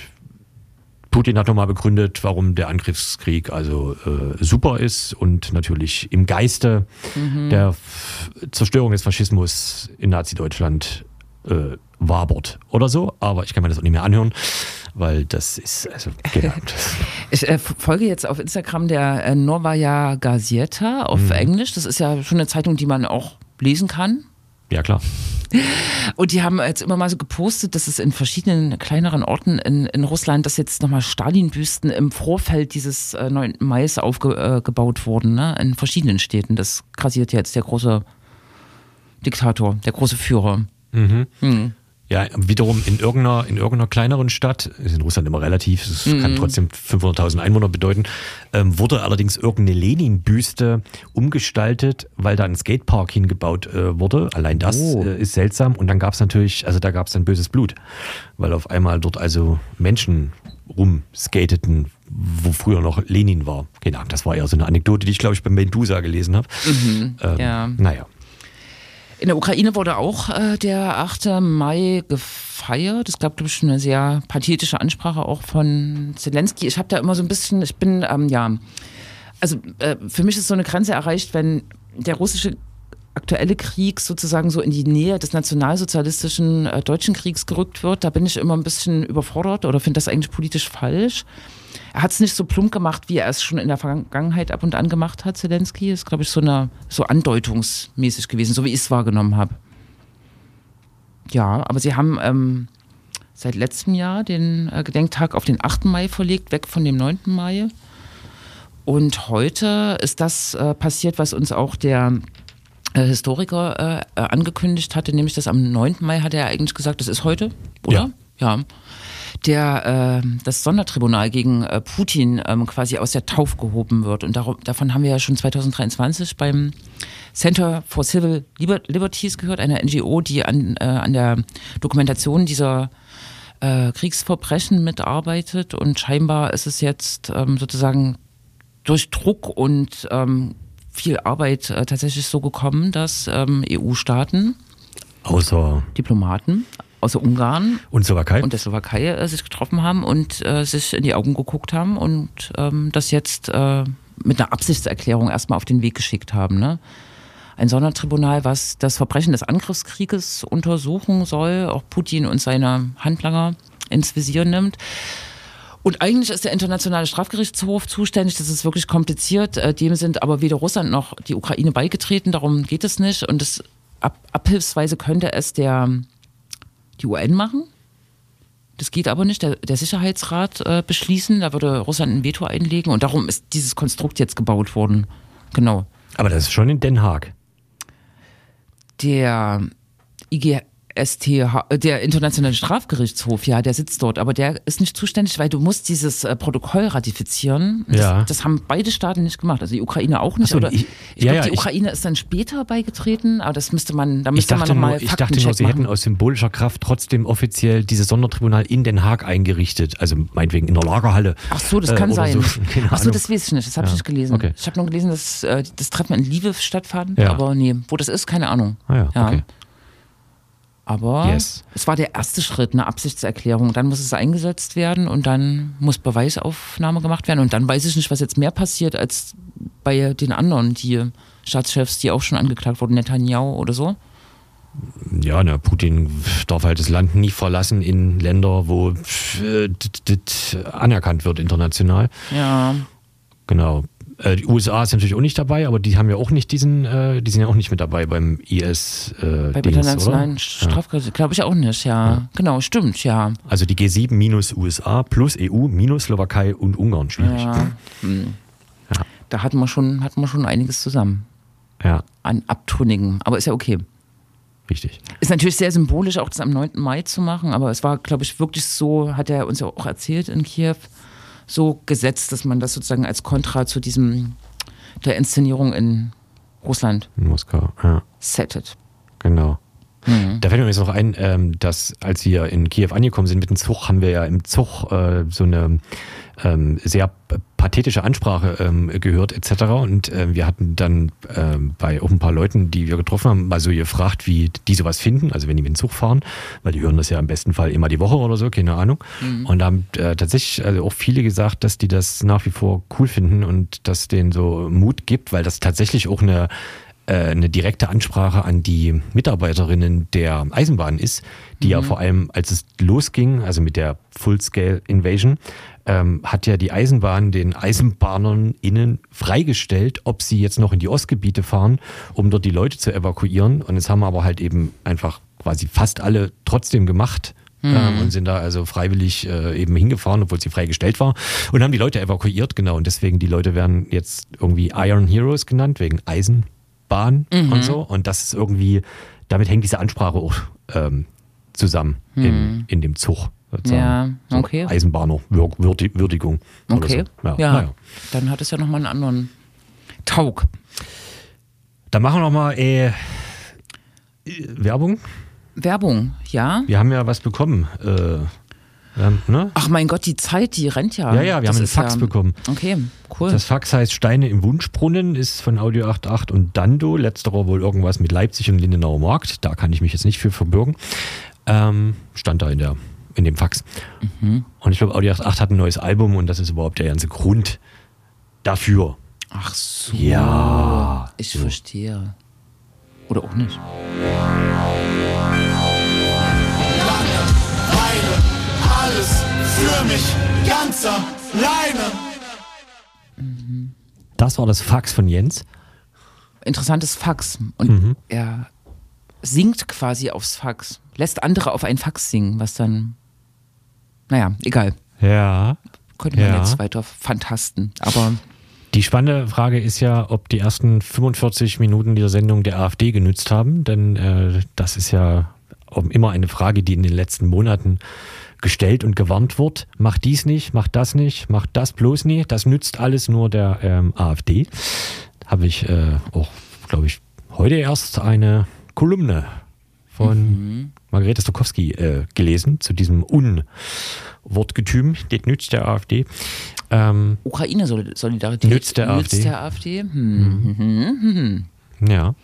A: Putin hat nochmal begründet, warum der Angriffskrieg also äh, super ist und natürlich im Geiste mhm. der F- Zerstörung des Faschismus in Nazi-Deutschland äh, wabert oder so. Aber ich kann mir das auch nicht mehr anhören, weil das ist, also genau.
B: Ich äh, folge jetzt auf Instagram der äh, Novaya Gazeta auf mhm. Englisch. Das ist ja schon eine Zeitung, die man auch lesen kann.
A: Ja, klar.
B: Und die haben jetzt immer mal so gepostet, dass es in verschiedenen kleineren Orten in, in Russland, dass jetzt nochmal Stalin-Büsten im Vorfeld dieses äh, neunten Mai aufgebaut äh, wurden, ne? In verschiedenen Städten. Das grassiert jetzt der große Diktator, der große Führer.
A: Mhm.
B: Mhm.
A: Ja, wiederum in irgendeiner, in irgendeiner kleineren Stadt, ist in Russland immer relativ, es mhm. kann trotzdem fünfhunderttausend Einwohner bedeuten, ähm, wurde allerdings irgendeine Lenin-Büste umgestaltet, weil da ein Skatepark hingebaut äh, wurde. Allein das oh. äh, ist seltsam. Und dann gab es natürlich, also da gab es dann böses Blut, weil auf einmal dort also Menschen rumskateten, wo früher noch Lenin war. Genau, das war eher so eine Anekdote, die ich glaube ich bei Medusa gelesen habe.
B: Mhm.
A: Ähm,
B: ja.
A: Naja.
B: In der Ukraine wurde auch äh, der achte Mai gefeiert. Es gab, glaube ich, eine sehr pathetische Ansprache auch von Zelensky. Ich habe da immer so ein bisschen, ich bin, ähm, ja, also äh, für mich ist so eine Grenze erreicht, wenn der russische aktuelle Krieg sozusagen so in die Nähe des nationalsozialistischen äh, deutschen Kriegs gerückt wird. Da bin ich immer ein bisschen überfordert oder finde das eigentlich politisch falsch. Er hat es nicht so plump gemacht, wie er es schon in der Vergangenheit ab und an gemacht hat, Zelensky. Das ist, glaube ich, so, eine, so andeutungsmäßig gewesen, so wie ich es wahrgenommen habe. Ja, aber sie haben ähm, seit letztem Jahr den äh, Gedenktag auf den achten Mai verlegt, weg von dem neunten Mai. Und heute ist das äh, passiert, was uns auch der äh, Historiker äh, angekündigt hatte, nämlich dass am neunten Mai hat er eigentlich gesagt, das ist heute, oder? Ja. ja. Der, äh, das Sondertribunal gegen äh, Putin ähm, quasi aus der Taufe gehoben wird. Und darum, davon haben wir ja schon zwanzig dreiundzwanzig beim Center for Civil Liberties gehört, eine N G O, die an, äh, an der Dokumentation dieser äh, Kriegsverbrechen mitarbeitet und scheinbar ist es jetzt ähm, sozusagen durch Druck und ähm, viel Arbeit äh, tatsächlich so gekommen, dass ähm, E U-Staaten,
A: außer
B: Diplomaten, außer Ungarn
A: und Slowakei
B: und der Slowakei äh, sich getroffen haben und äh, sich in die Augen geguckt haben und ähm, das jetzt äh, mit einer Absichtserklärung erstmal auf den Weg geschickt haben. Ne? Ein Sondertribunal, was das Verbrechen des Angriffskrieges untersuchen soll, auch Putin und seine Handlanger ins Visier nimmt. Und eigentlich ist der Internationale Strafgerichtshof zuständig, das ist wirklich kompliziert. Dem sind aber weder Russland noch die Ukraine beigetreten, darum geht es nicht. Und das, ab, abhilfsweise könnte es der, die U N machen. Das geht aber nicht, der, der Sicherheitsrat äh, beschließen, da würde Russland ein Veto einlegen und darum ist dieses Konstrukt jetzt gebaut worden. Genau.
A: Aber das ist schon in Den Haag.
B: Der I G S T H, der Internationale Strafgerichtshof, ja, der sitzt dort, aber der ist nicht zuständig, weil du musst dieses äh, Protokoll ratifizieren. Das,
A: ja.
B: das haben beide Staaten nicht gemacht, also die Ukraine auch nicht.
A: So,
B: oder
A: ich
B: ich
A: ja,
B: glaube,
A: ja,
B: die Ukraine ist dann später beigetreten, aber das müsste man, da müsste
A: ich
B: man
A: dachte
B: nochmal
A: nur, Ich dachte nur, sie
B: machen.
A: hätten aus symbolischer Kraft trotzdem offiziell dieses Sondertribunal in Den Haag eingerichtet, also meinetwegen in der Lagerhalle.
B: Ach so, das
A: äh,
B: kann sein.
A: So.
B: Ach so, das weiß ich nicht, das habe
A: ja.
B: ich nicht gelesen.
A: Okay.
B: Ich habe nur gelesen, dass äh, das Treffen in Lviv stattfand,
A: ja.
B: aber nee, wo das ist, keine Ahnung.
A: Ah ja,
B: ja.
A: okay.
B: Aber
A: yes.
B: es war der erste Schritt, eine Absichtserklärung. Dann muss es eingesetzt werden und dann muss Beweisaufnahme gemacht werden. Und dann weiß ich nicht, was jetzt mehr passiert als bei den anderen, die Staatschefs, die auch schon angeklagt wurden, Netanyahu oder so.
A: Ja, ne, Putin darf halt das Land nie verlassen in Länder, wo äh, d- d- anerkannt wird international.
B: Ja.
A: Genau. Äh, die U S A ist natürlich auch nicht dabei, aber die haben ja auch nicht diesen, äh, die sind ja auch nicht mit dabei beim I S äh,
B: Beim
A: Dings,
B: internationalen
A: oder?
B: Strafgericht, ja. Glaube ich auch nicht, ja. ja. Genau, stimmt, ja.
A: Also die G sieben minus U S A plus E U minus Slowakei und Ungarn, schwierig.
B: Ja. Hm. Ja. Da hatten wir schon, hatten wir schon einiges zusammen.
A: Ja.
B: An Abtrünnigen, aber ist ja okay.
A: Richtig.
B: Ist natürlich sehr symbolisch, auch das am neunten Mai zu machen, aber es war, glaube ich, wirklich so, hat er uns ja auch erzählt in Kiew, so gesetzt, dass man das sozusagen als Kontra zu diesem, der Inszenierung in Russland
A: In Moskau, ja.
B: settet.
A: Genau.
B: Mhm.
A: Da fällt mir jetzt noch ein, ähm, dass als wir in Kiew angekommen sind mit dem Zug, haben wir ja im Zug äh, so eine ähm, sehr pathetische Ansprache ähm, gehört et cetera. Und äh, wir hatten dann äh, bei auch ein paar Leuten, die wir getroffen haben, mal so gefragt, wie die sowas finden, also wenn die mit dem Zug fahren, weil die hören das ja im besten Fall immer die Woche oder so, keine Ahnung. Mhm. Und da haben äh, tatsächlich also auch viele gesagt, dass die das nach wie vor cool finden und dass denen so Mut gibt, weil das tatsächlich auch eine eine direkte Ansprache an die Mitarbeiterinnen der Eisenbahn ist, die mhm. ja vor allem, als es losging, also mit der Full-Scale-Invasion, ähm, hat ja die Eisenbahn den Eisenbahnern innen freigestellt, ob sie jetzt noch in die Ostgebiete fahren, um dort die Leute zu evakuieren. Und das haben aber halt eben einfach quasi fast alle trotzdem gemacht. Mhm. Ähm, und sind da also freiwillig äh, eben hingefahren, obwohl sie freigestellt war und haben die Leute evakuiert, genau. Und deswegen, die Leute werden jetzt irgendwie Iron Heroes genannt, wegen Eisen. Bahn mhm. und so. Und das ist irgendwie, damit hängt diese Ansprache auch ähm, zusammen mhm. in, in dem Zug.
B: Sozusagen. Ja, okay.
A: So Eisenbahner-Würdigung.
B: Okay.
A: So. Ja,
B: ja.
A: ja.
B: Dann hat es ja nochmal einen anderen Taug.
A: Dann machen wir nochmal äh, Werbung.
B: Werbung, ja.
A: Wir haben ja was bekommen. Äh, Ähm, ne?
B: Ach mein Gott, die Zeit, die rennt ja.
A: Ja, ja, wir
B: das
A: haben einen Fax
B: ja,
A: bekommen.
B: Okay, cool.
A: Das Fax heißt Steine im Wunschbrunnen, ist von Audio achtundachtzig und Dando. Letzterer wohl irgendwas mit Leipzig und Lindenauer Markt. Da kann ich mich jetzt nicht für verbürgen. Ähm, stand da in, der, in dem Fax. Mhm. Und ich glaube, Audio achtundachtzig hat ein neues Album und das ist überhaupt der ganze Grund dafür.
B: Ach so.
A: Ja.
B: Ich
A: so.
B: verstehe. Oder auch nicht.
C: Für mich ganz alleine.
A: Das war das Fax von Jens.
B: Interessantes Fax. Und mhm. er singt quasi aufs Fax. Lässt andere auf ein Fax singen, was dann, naja, egal.
A: Ja.
B: Könnte man
A: ja.
B: jetzt weiter fantasten. Aber
A: die spannende Frage ist ja, ob die ersten fünfundvierzig Minuten dieser Sendung der AfD genützt haben. Denn äh, das ist ja immer eine Frage, die in den letzten Monaten gestellt und gewarnt wird, macht dies nicht, macht das nicht, macht das bloß nicht, das nützt alles nur der ähm, AfD. Habe ich äh, auch, glaube ich, heute erst eine Kolumne von, mhm. Margarete Stokowski äh, gelesen, zu diesem Unwortgetüm, das nützt der AfD. Ähm,
B: Ukraine-Solidarität
A: nützt der
B: nützt
A: AfD.
B: der AfD. Hm. Mhm. Hm. Hm.
A: Ja.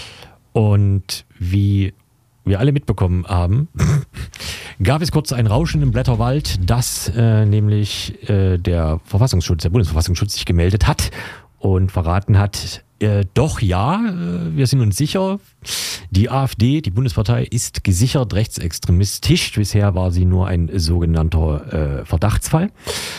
A: Und wie wir alle mitbekommen haben, gab es kurz ein Rauschen im Blätterwald, dass äh, nämlich äh, der Verfassungsschutz, der Bundesverfassungsschutz sich gemeldet hat und verraten hat, äh, doch ja, äh, wir sind uns sicher, die AfD, die Bundespartei, ist gesichert rechtsextremistisch. Bisher war sie nur ein sogenannter äh, Verdachtsfall.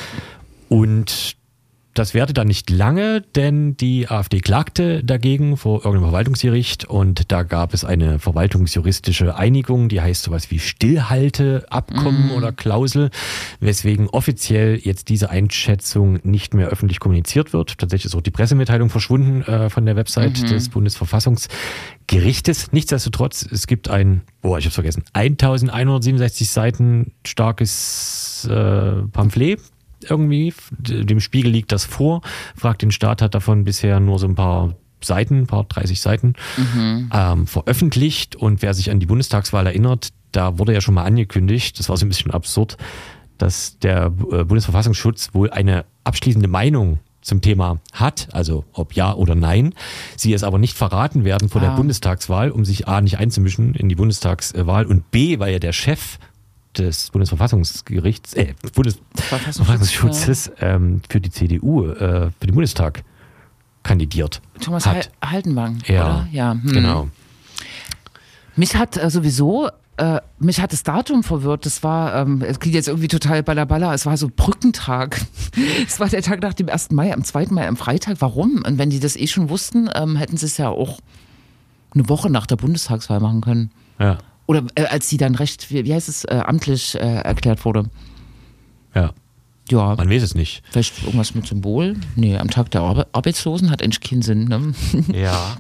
A: Und das währte dann nicht lange, denn die AfD klagte dagegen vor irgendeinem Verwaltungsgericht und da gab es eine verwaltungsjuristische Einigung, die heißt sowas wie Stillhalteabkommen mm. oder Klausel, weswegen offiziell jetzt diese Einschätzung nicht mehr öffentlich kommuniziert wird. Tatsächlich ist auch die Pressemitteilung verschwunden äh, von der Website mhm. des Bundesverfassungsgerichtes. Nichtsdestotrotz, es gibt ein, oh, ich hab's vergessen, elfhundertsiebenundsechzig Seiten starkes äh, Pamphlet. Irgendwie, dem Spiegel liegt das vor, fragt den Staat, hat davon bisher nur so ein paar Seiten, ein paar dreißig Seiten mhm. ähm, veröffentlicht und wer sich an die Bundestagswahl erinnert, da wurde ja schon mal angekündigt, das war so ein bisschen absurd, dass der äh, Bundesverfassungsschutz wohl eine abschließende Meinung zum Thema hat, also ob ja oder nein, sie es aber nicht verraten werden vor ah. der Bundestagswahl, um sich A nicht einzumischen in die Bundestagswahl und B, weil ja der Chef des Bundesverfassungsgerichts, äh, Bundesverfassungsschutzes ähm, für die C D U, äh, für den Bundestag kandidiert.
B: Thomas
A: hat.
B: Haldenwang,
A: ja,
B: oder? Ja, hm.
A: genau.
B: Mich hat äh, sowieso, äh, mich hat das Datum verwirrt. Das war, ähm, es klingt jetzt irgendwie total ballerballer, es war so Brückentag. Es war der Tag nach dem ersten Mai, am zweiten Mai, am Freitag. Warum? Und wenn die das eh schon wussten, ähm, hätten sie es ja auch eine Woche nach der Bundestagswahl machen können.
A: Ja.
B: Oder äh, als sie dann recht, wie, wie heißt es, äh, amtlich äh, erklärt wurde.
A: Ja.
B: Ja.
A: Man weiß es nicht.
B: Vielleicht irgendwas mit Symbol? Nee, am Tag der Ar- Arbeitslosen hat eigentlich keinen Sinn. Ne?
A: Ja.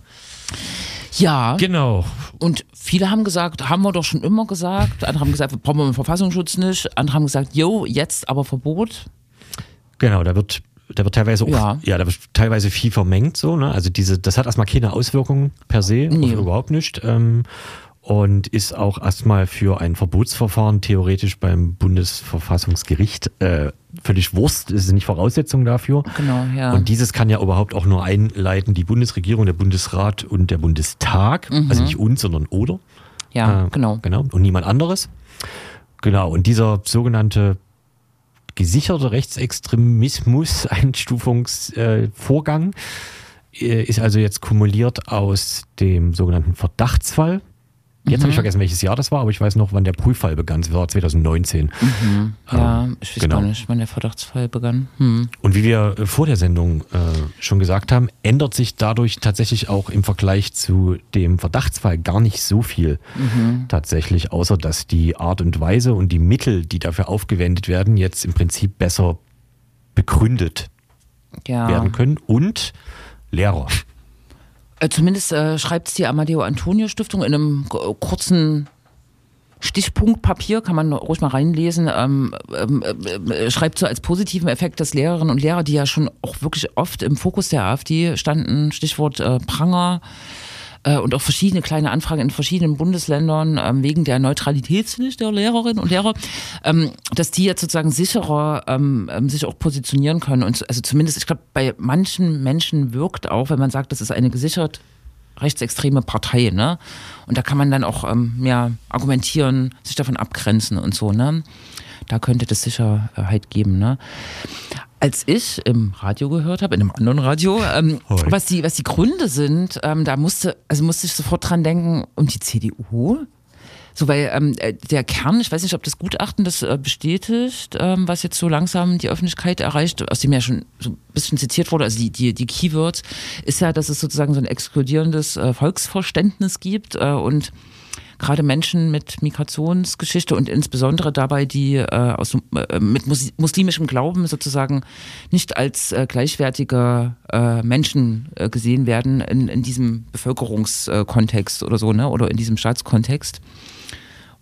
B: Ja.
A: Genau.
B: Und viele haben gesagt, haben wir doch schon immer gesagt. Andere haben gesagt, brauchen wir den Verfassungsschutz nicht. Andere haben gesagt, jo, jetzt aber Verbot.
A: Genau, da wird, da wird teilweise auch,
B: ja.
A: ja, da wird teilweise viel vermengt so, ne? Also diese, das hat erstmal keine Auswirkungen per se,
B: Nee.
A: überhaupt nicht. Ähm, und ist auch erstmal für ein Verbotsverfahren theoretisch beim Bundesverfassungsgericht äh, völlig Wurst. Das ist nicht Voraussetzung dafür.
B: Genau, ja.
A: Und dieses kann ja überhaupt auch nur einleiten die Bundesregierung, der Bundesrat und der Bundestag.
B: Mhm.
A: Also nicht uns, sondern oder.
B: Ja,
A: äh,
B: genau.
A: Genau. Und niemand anderes. Genau. Und dieser sogenannte gesicherte Rechtsextremismus-Einstufungsvorgang äh, ist also jetzt kumuliert aus dem sogenannten Verdachtsfall. Jetzt mhm. habe ich vergessen, welches Jahr das war, aber ich weiß noch, wann der Prüffall begann. Das war zwanzig neunzehn.
B: Mhm. Ja,
A: ähm,
B: ich weiß
A: genau.
B: gar nicht, wann der Verdachtsfall begann. Hm.
A: Und wie wir vor der Sendung äh, schon gesagt haben, ändert sich dadurch tatsächlich auch im Vergleich zu dem Verdachtsfall gar nicht so viel
B: Mhm.
A: tatsächlich, außer dass die Art und Weise und die Mittel, die dafür aufgewendet werden, jetzt im Prinzip besser begründet
B: Ja.
A: werden können und Lehrer.
B: Äh, zumindest äh, schreibt es die Amadeo Antonio Stiftung in einem k- kurzen Stichpunktpapier, kann man ruhig mal reinlesen, ähm, ähm, äh, schreibt so als positiven Effekt, dass Lehrerinnen und Lehrer, die ja schon auch wirklich oft im Fokus der AfD standen, Stichwort äh, Pranger, äh, und auch verschiedene kleine Anfragen in verschiedenen Bundesländern ähm, wegen der Neutralitätspflicht der Lehrerinnen und Lehrer, ähm, dass die jetzt sozusagen sicherer ähm, ähm, sich auch positionieren können. Und also zumindest, ich glaube, bei manchen Menschen wirkt auch, wenn man sagt, das ist eine gesichert rechtsextreme Partei, ne? Und da kann man dann auch ähm, ja, argumentieren, sich davon abgrenzen und so, ne? Da könnte das Sicherheit geben, ne? Als ich im Radio gehört habe, in einem anderen Radio, ähm, was die, was die Gründe sind, ähm, da musste, also musste ich sofort dran denken, um die C D U. So, weil ähm, der Kern, ich weiß nicht, ob das Gutachten das äh, bestätigt, ähm, was jetzt so langsam die Öffentlichkeit erreicht, aus dem ja schon so ein bisschen zitiert wurde, also die, die, die Keywords, ist ja, dass es sozusagen so ein exkludierendes äh, Volksverständnis gibt äh, und gerade Menschen mit Migrationsgeschichte und insbesondere dabei, die äh, aus, äh, mit mus- muslimischem Glauben sozusagen nicht als äh, gleichwertige äh, Menschen äh, gesehen werden in, in diesem Bevölkerungskontext oder so, ne, oder in diesem Staatskontext.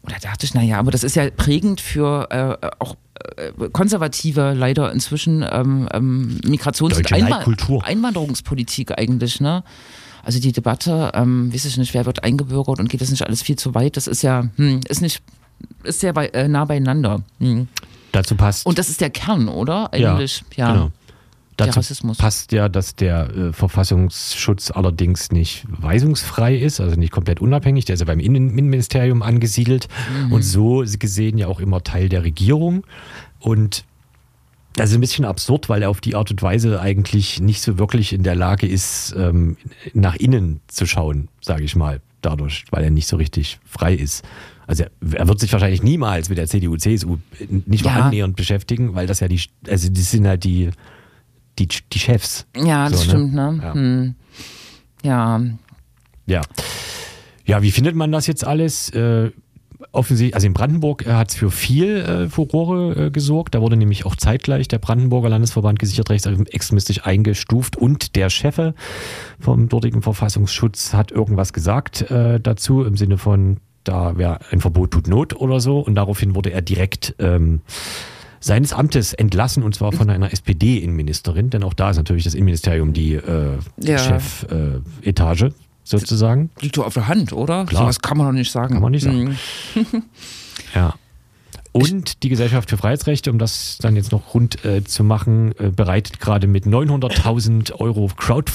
B: Und da dachte ich, naja, aber das ist ja prägend für äh, auch äh, Konservative leider inzwischen ähm, ähm, Migrations- und Einwa- Einwanderungspolitik eigentlich, ne? Also die Debatte, ähm, weiß ich nicht, wer wird eingebürgert und geht das nicht alles viel zu weit, das ist ja, hm, ist nicht, ist sehr bei, äh, nah beieinander. Hm.
A: Dazu passt.
B: Und das ist der Kern, oder? Eigentlich, ja. ja.
A: Genau. Dazu
B: der Rassismus.
A: Passt ja, dass der äh, Verfassungsschutz allerdings nicht weisungsfrei ist, also nicht komplett unabhängig. Der ist ja beim Innen- Innenministerium angesiedelt mhm. und so gesehen ja auch immer Teil der Regierung. Und das ist ein bisschen absurd, weil er auf die Art und Weise eigentlich nicht so wirklich in der Lage ist, ähm, nach innen zu schauen, sage ich mal, dadurch, weil er nicht so richtig frei ist. Also er, er wird sich wahrscheinlich niemals mit der C D U, C S U nicht mal
B: ja.
A: annähernd beschäftigen, weil das ja die, also das sind halt die Die, die Chefs.
B: Ja, das so, stimmt, ne? ne?
A: Ja.
B: Hm. ja.
A: Ja. Ja, wie findet man das jetzt alles? Äh, offensichtlich, also in Brandenburg äh, hat es für viel äh, Furore äh, gesorgt. Da wurde nämlich auch zeitgleich der Brandenburger Landesverband gesichert rechtsextremistisch eingestuft und der Chef vom dortigen Verfassungsschutz hat irgendwas gesagt äh, dazu im Sinne von, da wäre ein Verbot tut Not oder so. Und daraufhin wurde er direkt ähm, seines Amtes entlassen und zwar von einer S P D-Innenministerin, denn auch da ist natürlich das Innenministerium die äh,
B: ja.
A: Chefetage äh, sozusagen.
B: Liegt doch auf der Hand, oder?
A: Klar.
B: So was kann man doch nicht sagen.
A: Kann man nicht sagen. Mhm. Ja. Und die Gesellschaft für Freiheitsrechte, um das dann jetzt noch rund äh, zu machen, äh, bereitet gerade mit neunhunderttausend Euro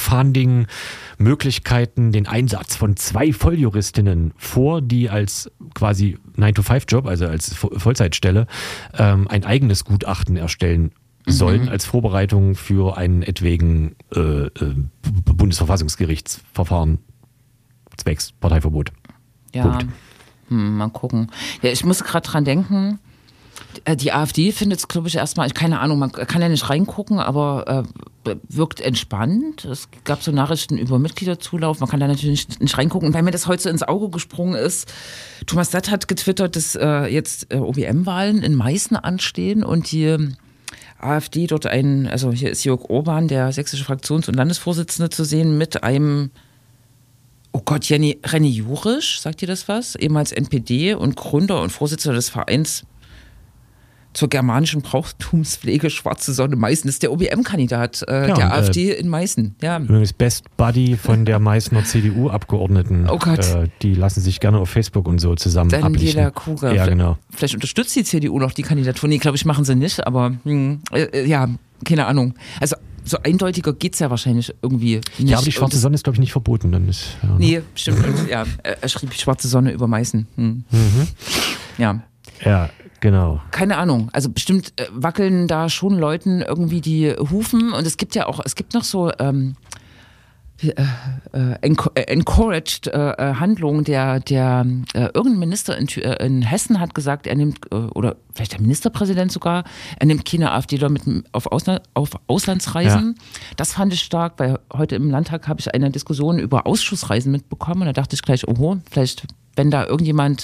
A: Crowdfunding-Möglichkeiten den Einsatz von zwei Volljuristinnen vor, die als quasi nine to five Job, also als Vollzeitstelle, ähm, ein eigenes Gutachten erstellen sollen, mhm. als Vorbereitung für ein etwaigen äh, äh, Bundesverfassungsgerichtsverfahren zwecks Parteiverbot.
B: Ja.
A: Punkt.
B: Hm, mal gucken. Ja, ich muss gerade dran denken, die AfD findet es, glaube ich, erstmal, keine Ahnung, man kann ja nicht reingucken, aber äh, wirkt entspannt. Es gab so Nachrichten über Mitgliederzulauf, man kann da natürlich nicht, nicht reingucken. Und weil mir das heute so ins Auge gesprungen ist, Thomas Datt hat getwittert, dass äh, jetzt äh, O B M-Wahlen in Meißen anstehen und die AfD dort einen, also hier ist Jörg Orban, der sächsische Fraktions- und Landesvorsitzende, zu sehen, mit einem Oh Gott, Jenny, Renny Jurisch, sagt ihr das was? Ehemals N P D und Gründer und Vorsitzender des Vereins zur germanischen Brauchtumspflege Schwarze Sonne Meißen. Das ist der O B M-Kandidat äh,
A: ja,
B: der
A: und,
B: AfD in Meißen. Ja.
A: Übrigens Best Buddy von der Meißner C D U-Abgeordneten.
B: Oh Gott.
A: Äh, die lassen sich gerne auf Facebook und so zusammen ablichten.
B: Daniela Kuger.
A: Ja, genau.
B: Vielleicht unterstützt die C D U noch die Kandidatur. Nee, glaube ich, machen sie nicht, aber hm, äh, ja, keine Ahnung. Also so eindeutiger geht es ja wahrscheinlich irgendwie nicht.
A: Ja, aber die Schwarze Sonne ist, glaube ich, nicht verboten. Dann ist, ja,
B: nee, stimmt. Und, ja, er schrieb Schwarze Sonne über Meißen. Hm.
A: Mhm.
B: Ja.
A: Ja, genau.
B: Keine Ahnung. Also bestimmt äh, wackeln da schon Leuten irgendwie die Hufen. Und es gibt ja auch, es gibt noch so ähm, äh, äh, encouraged äh, Handlungen. Der, der äh, irgendein Minister in, äh, in Hessen hat gesagt, er nimmt, äh, oder vielleicht der Ministerpräsident sogar, er nimmt keine AfDler mit auf, Ausland, auf Auslandsreisen. Ja. Das fand ich stark, weil heute im Landtag habe ich eine Diskussion über Ausschussreisen mitbekommen und da dachte ich gleich, oho, vielleicht, wenn da irgendjemand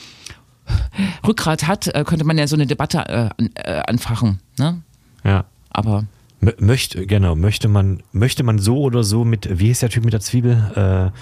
B: Rückgrat hat, könnte man ja so eine Debatte äh, äh, anfachen. Ne?
A: Ja.
B: Aber
A: M- möchte, genau, möchte man, möchte man so oder so mit, wie hieß der Typ mit der Zwiebel? Äh,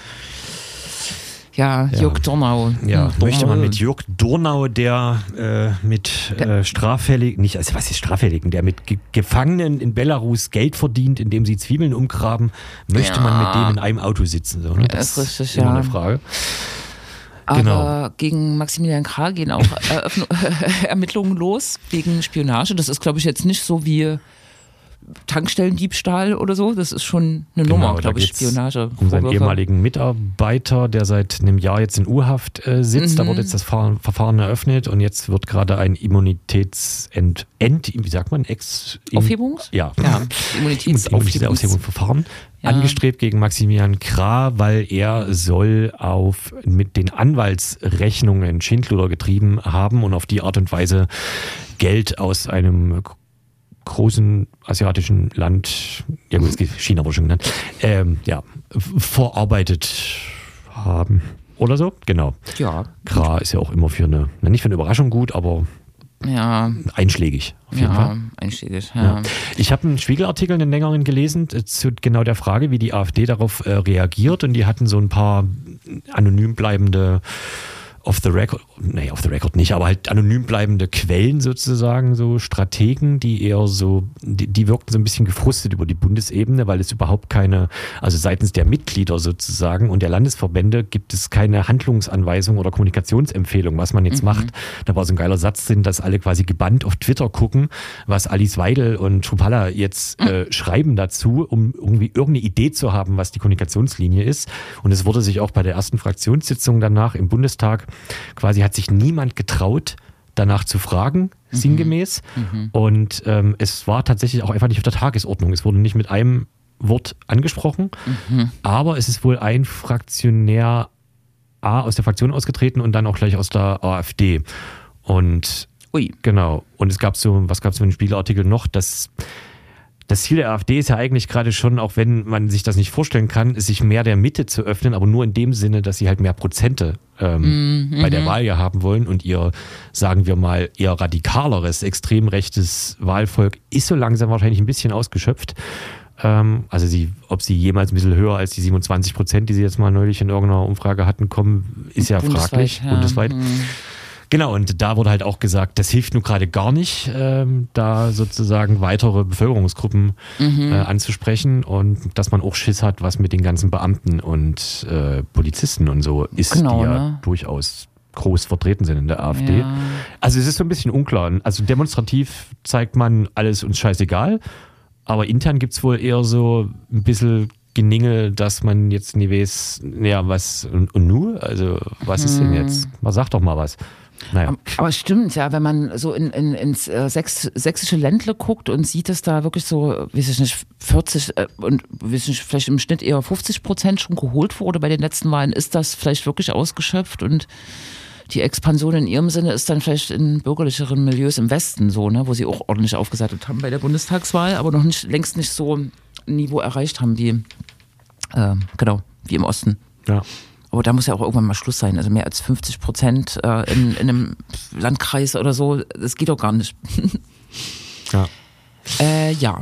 B: ja, Jörg
A: ja.
B: Dornau.
A: Ja,
B: hm,
A: möchte man mit Jörg Dornau, der äh, mit äh, Straffälligen, nicht, also was ist Straffälligen, der mit Ge- Gefangenen in Belarus Geld verdient, indem sie Zwiebeln umgraben, möchte
B: ja.
A: man mit dem in einem Auto sitzen? So, ne? Das,
B: das ist richtig,
A: ist immer
B: ja.
A: eine Frage.
B: Aber
A: Genau.
B: gegen Maximilian Krah gehen auch Eröffnung, Ermittlungen los wegen Spionage. Das ist, glaube ich, jetzt nicht so wie Tankstellendiebstahl oder so. Das ist schon eine
A: Genau,
B: Nummer,
A: da
B: glaube ich,
A: geht's
B: Spionage.
A: um seinen ehemaligen Mitarbeiter, der seit einem Jahr jetzt in U-Haft äh, sitzt.
B: Mhm.
A: Da wurde jetzt das Ver- Verfahren eröffnet und jetzt wird gerade ein Immunitätsent, Ent, wie sagt man, Ex,
B: Aufhebungs?
A: Ja,
B: ja.
A: Immunitätsaufhebungsverfahren
B: ja.
A: angestrebt gegen Maximilian Krah, weil er soll auf mit den Anwaltsrechnungen Schindluder getrieben haben und auf die Art und Weise Geld aus einem großen asiatischen Land, ja gut, es geht China wurde schon genannt, ähm, ja, verarbeitet haben. Oder so? Genau.
B: Ja.
A: Krah ist ja auch immer für eine, na nicht für eine Überraschung gut, aber
B: ja.
A: einschlägig. Auf jeden
B: ja,
A: Fall.
B: einschlägig, ja.
A: Ja. Ich habe einen Spiegelartikel, einen längeren gelesen, zu genau der Frage, wie die AfD darauf äh, reagiert und die hatten so ein paar anonym bleibende off the record, nee, off the record nicht, aber halt anonym bleibende Quellen sozusagen, so Strategen, die eher so, die, die wirkten so ein bisschen gefrustet über die Bundesebene, weil es überhaupt keine, also seitens der Mitglieder sozusagen und der Landesverbände gibt es keine Handlungsanweisung oder Kommunikationsempfehlung, was man jetzt mhm. macht. Da war so ein geiler Satz drin, dass alle quasi gebannt auf Twitter gucken, was Alice Weidel und Schupalla jetzt mhm. äh, schreiben dazu, um irgendwie irgendeine Idee zu haben, was die Kommunikationslinie ist. Und es wurde sich auch bei der ersten Fraktionssitzung danach im Bundestag quasi hat sich niemand getraut, danach zu fragen, mhm. sinngemäß. Mhm. Und ähm, es war tatsächlich auch einfach nicht auf der Tagesordnung. Es wurde nicht mit einem Wort angesprochen, mhm. aber es ist wohl ein Fraktionär A aus der Fraktion ausgetreten und dann auch gleich aus der AfD. Und
B: Ui.
A: genau. Und es gab so, was gab es für einen Spiegelartikel noch, dass das Ziel der AfD ist ja eigentlich gerade schon, auch wenn man sich das nicht vorstellen kann, sich mehr der Mitte zu öffnen, aber nur in dem Sinne, dass sie halt mehr Prozente ähm, mhm. bei der Wahl ja haben wollen und ihr, sagen wir mal, eher radikaleres, extrem rechtes Wahlvolk ist so langsam wahrscheinlich ein bisschen ausgeschöpft. Ähm, also sie, ob sie jemals ein bisschen höher als die siebenundzwanzig Prozent, die sie jetzt mal neulich in irgendeiner Umfrage hatten, kommen, ist ja bundesweit, fraglich, ja. bundesweit. Mhm. Genau, und da wurde halt auch gesagt, das hilft nun gerade gar nicht, ähm, da sozusagen weitere Bevölkerungsgruppen mhm. äh, anzusprechen und dass man auch Schiss hat, was mit den ganzen Beamten und äh, Polizisten und so ist, genau, die ja ne? durchaus groß vertreten sind in der AfD. Ja. Also es ist so ein bisschen unklar. Also demonstrativ zeigt man, alles uns scheißegal, aber intern gibt es wohl eher so ein bisschen Geningel, dass man jetzt nie weiß, ja, was und, und nu? Also was ist denn jetzt? Man sagt doch mal was. Naja.
B: Aber stimmt, ja, wenn man so in, in, ins äh, Sächs, sächsische Ländle guckt und sieht, dass da wirklich so, weiß ich nicht, vierzig äh, und weiß ich nicht, vielleicht im Schnitt eher fünfzig Prozent schon geholt wurde bei den letzten Wahlen, ist das vielleicht wirklich ausgeschöpft und die Expansion in ihrem Sinne ist dann vielleicht in bürgerlicheren Milieus im Westen so, ne, wo sie auch ordentlich aufgesattelt haben bei der Bundestagswahl, aber noch nicht, längst nicht so ein Niveau erreicht haben wie, äh, genau, wie im Osten.
A: Ja.
B: Aber da muss ja auch irgendwann mal Schluss sein. Also mehr als fünfzig Prozent äh, in, in einem Landkreis oder so, das geht doch gar nicht.
A: ja.
B: Äh, ja.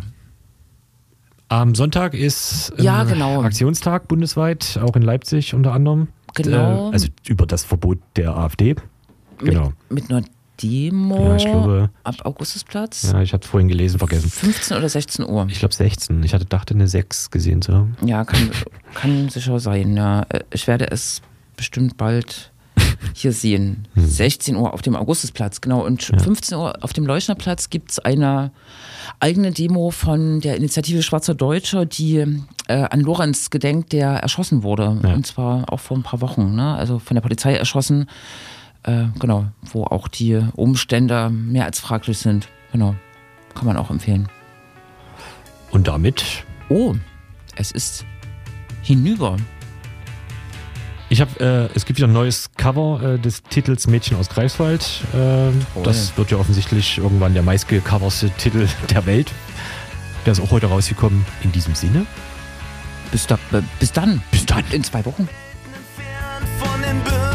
A: Am Sonntag ist ähm,
B: ja, genau.
A: Aktionstag bundesweit, auch in Leipzig unter anderem.
B: Genau.
A: Äh, also über das Verbot der AfD. Genau.
B: Mit, mit einer Demo
A: ja, ich glaube,
B: ab Augustusplatz?
A: Ja, ich hatte vorhin gelesen, vergessen.
B: fünfzehn oder sechzehn Uhr?
A: Ich glaube sechzehn. Ich hatte, dachte eine sechs gesehen zu haben.
B: Ja, kann, kann sicher sein. Ja. Ich werde es bestimmt bald hier sehen. Hm. sechzehn Uhr auf dem Augustusplatz, genau. Und ja. fünfzehn Uhr auf dem Leuschnerplatz gibt es eine eigene Demo von der Initiative Schwarzer Deutscher, die äh, an Lorenz gedenkt, der erschossen wurde. Ja. Und zwar auch vor ein paar Wochen. Ne? Also von der Polizei erschossen. Äh, genau, wo auch die Umstände mehr als fraglich sind. Genau, kann man auch empfehlen.
A: Und damit?
B: Oh, es ist hinüber.
A: Ich habe, äh, es gibt wieder ein neues Cover äh, des Titels Mädchen aus Greifswald. Äh, oh, das ja. wird ja offensichtlich irgendwann der meistgecoverste Titel der Welt. Der ist auch heute rausgekommen. In diesem Sinne.
B: Bis, da, äh, bis dann.
A: Bis dann.
B: In zwei Wochen.
C: Von den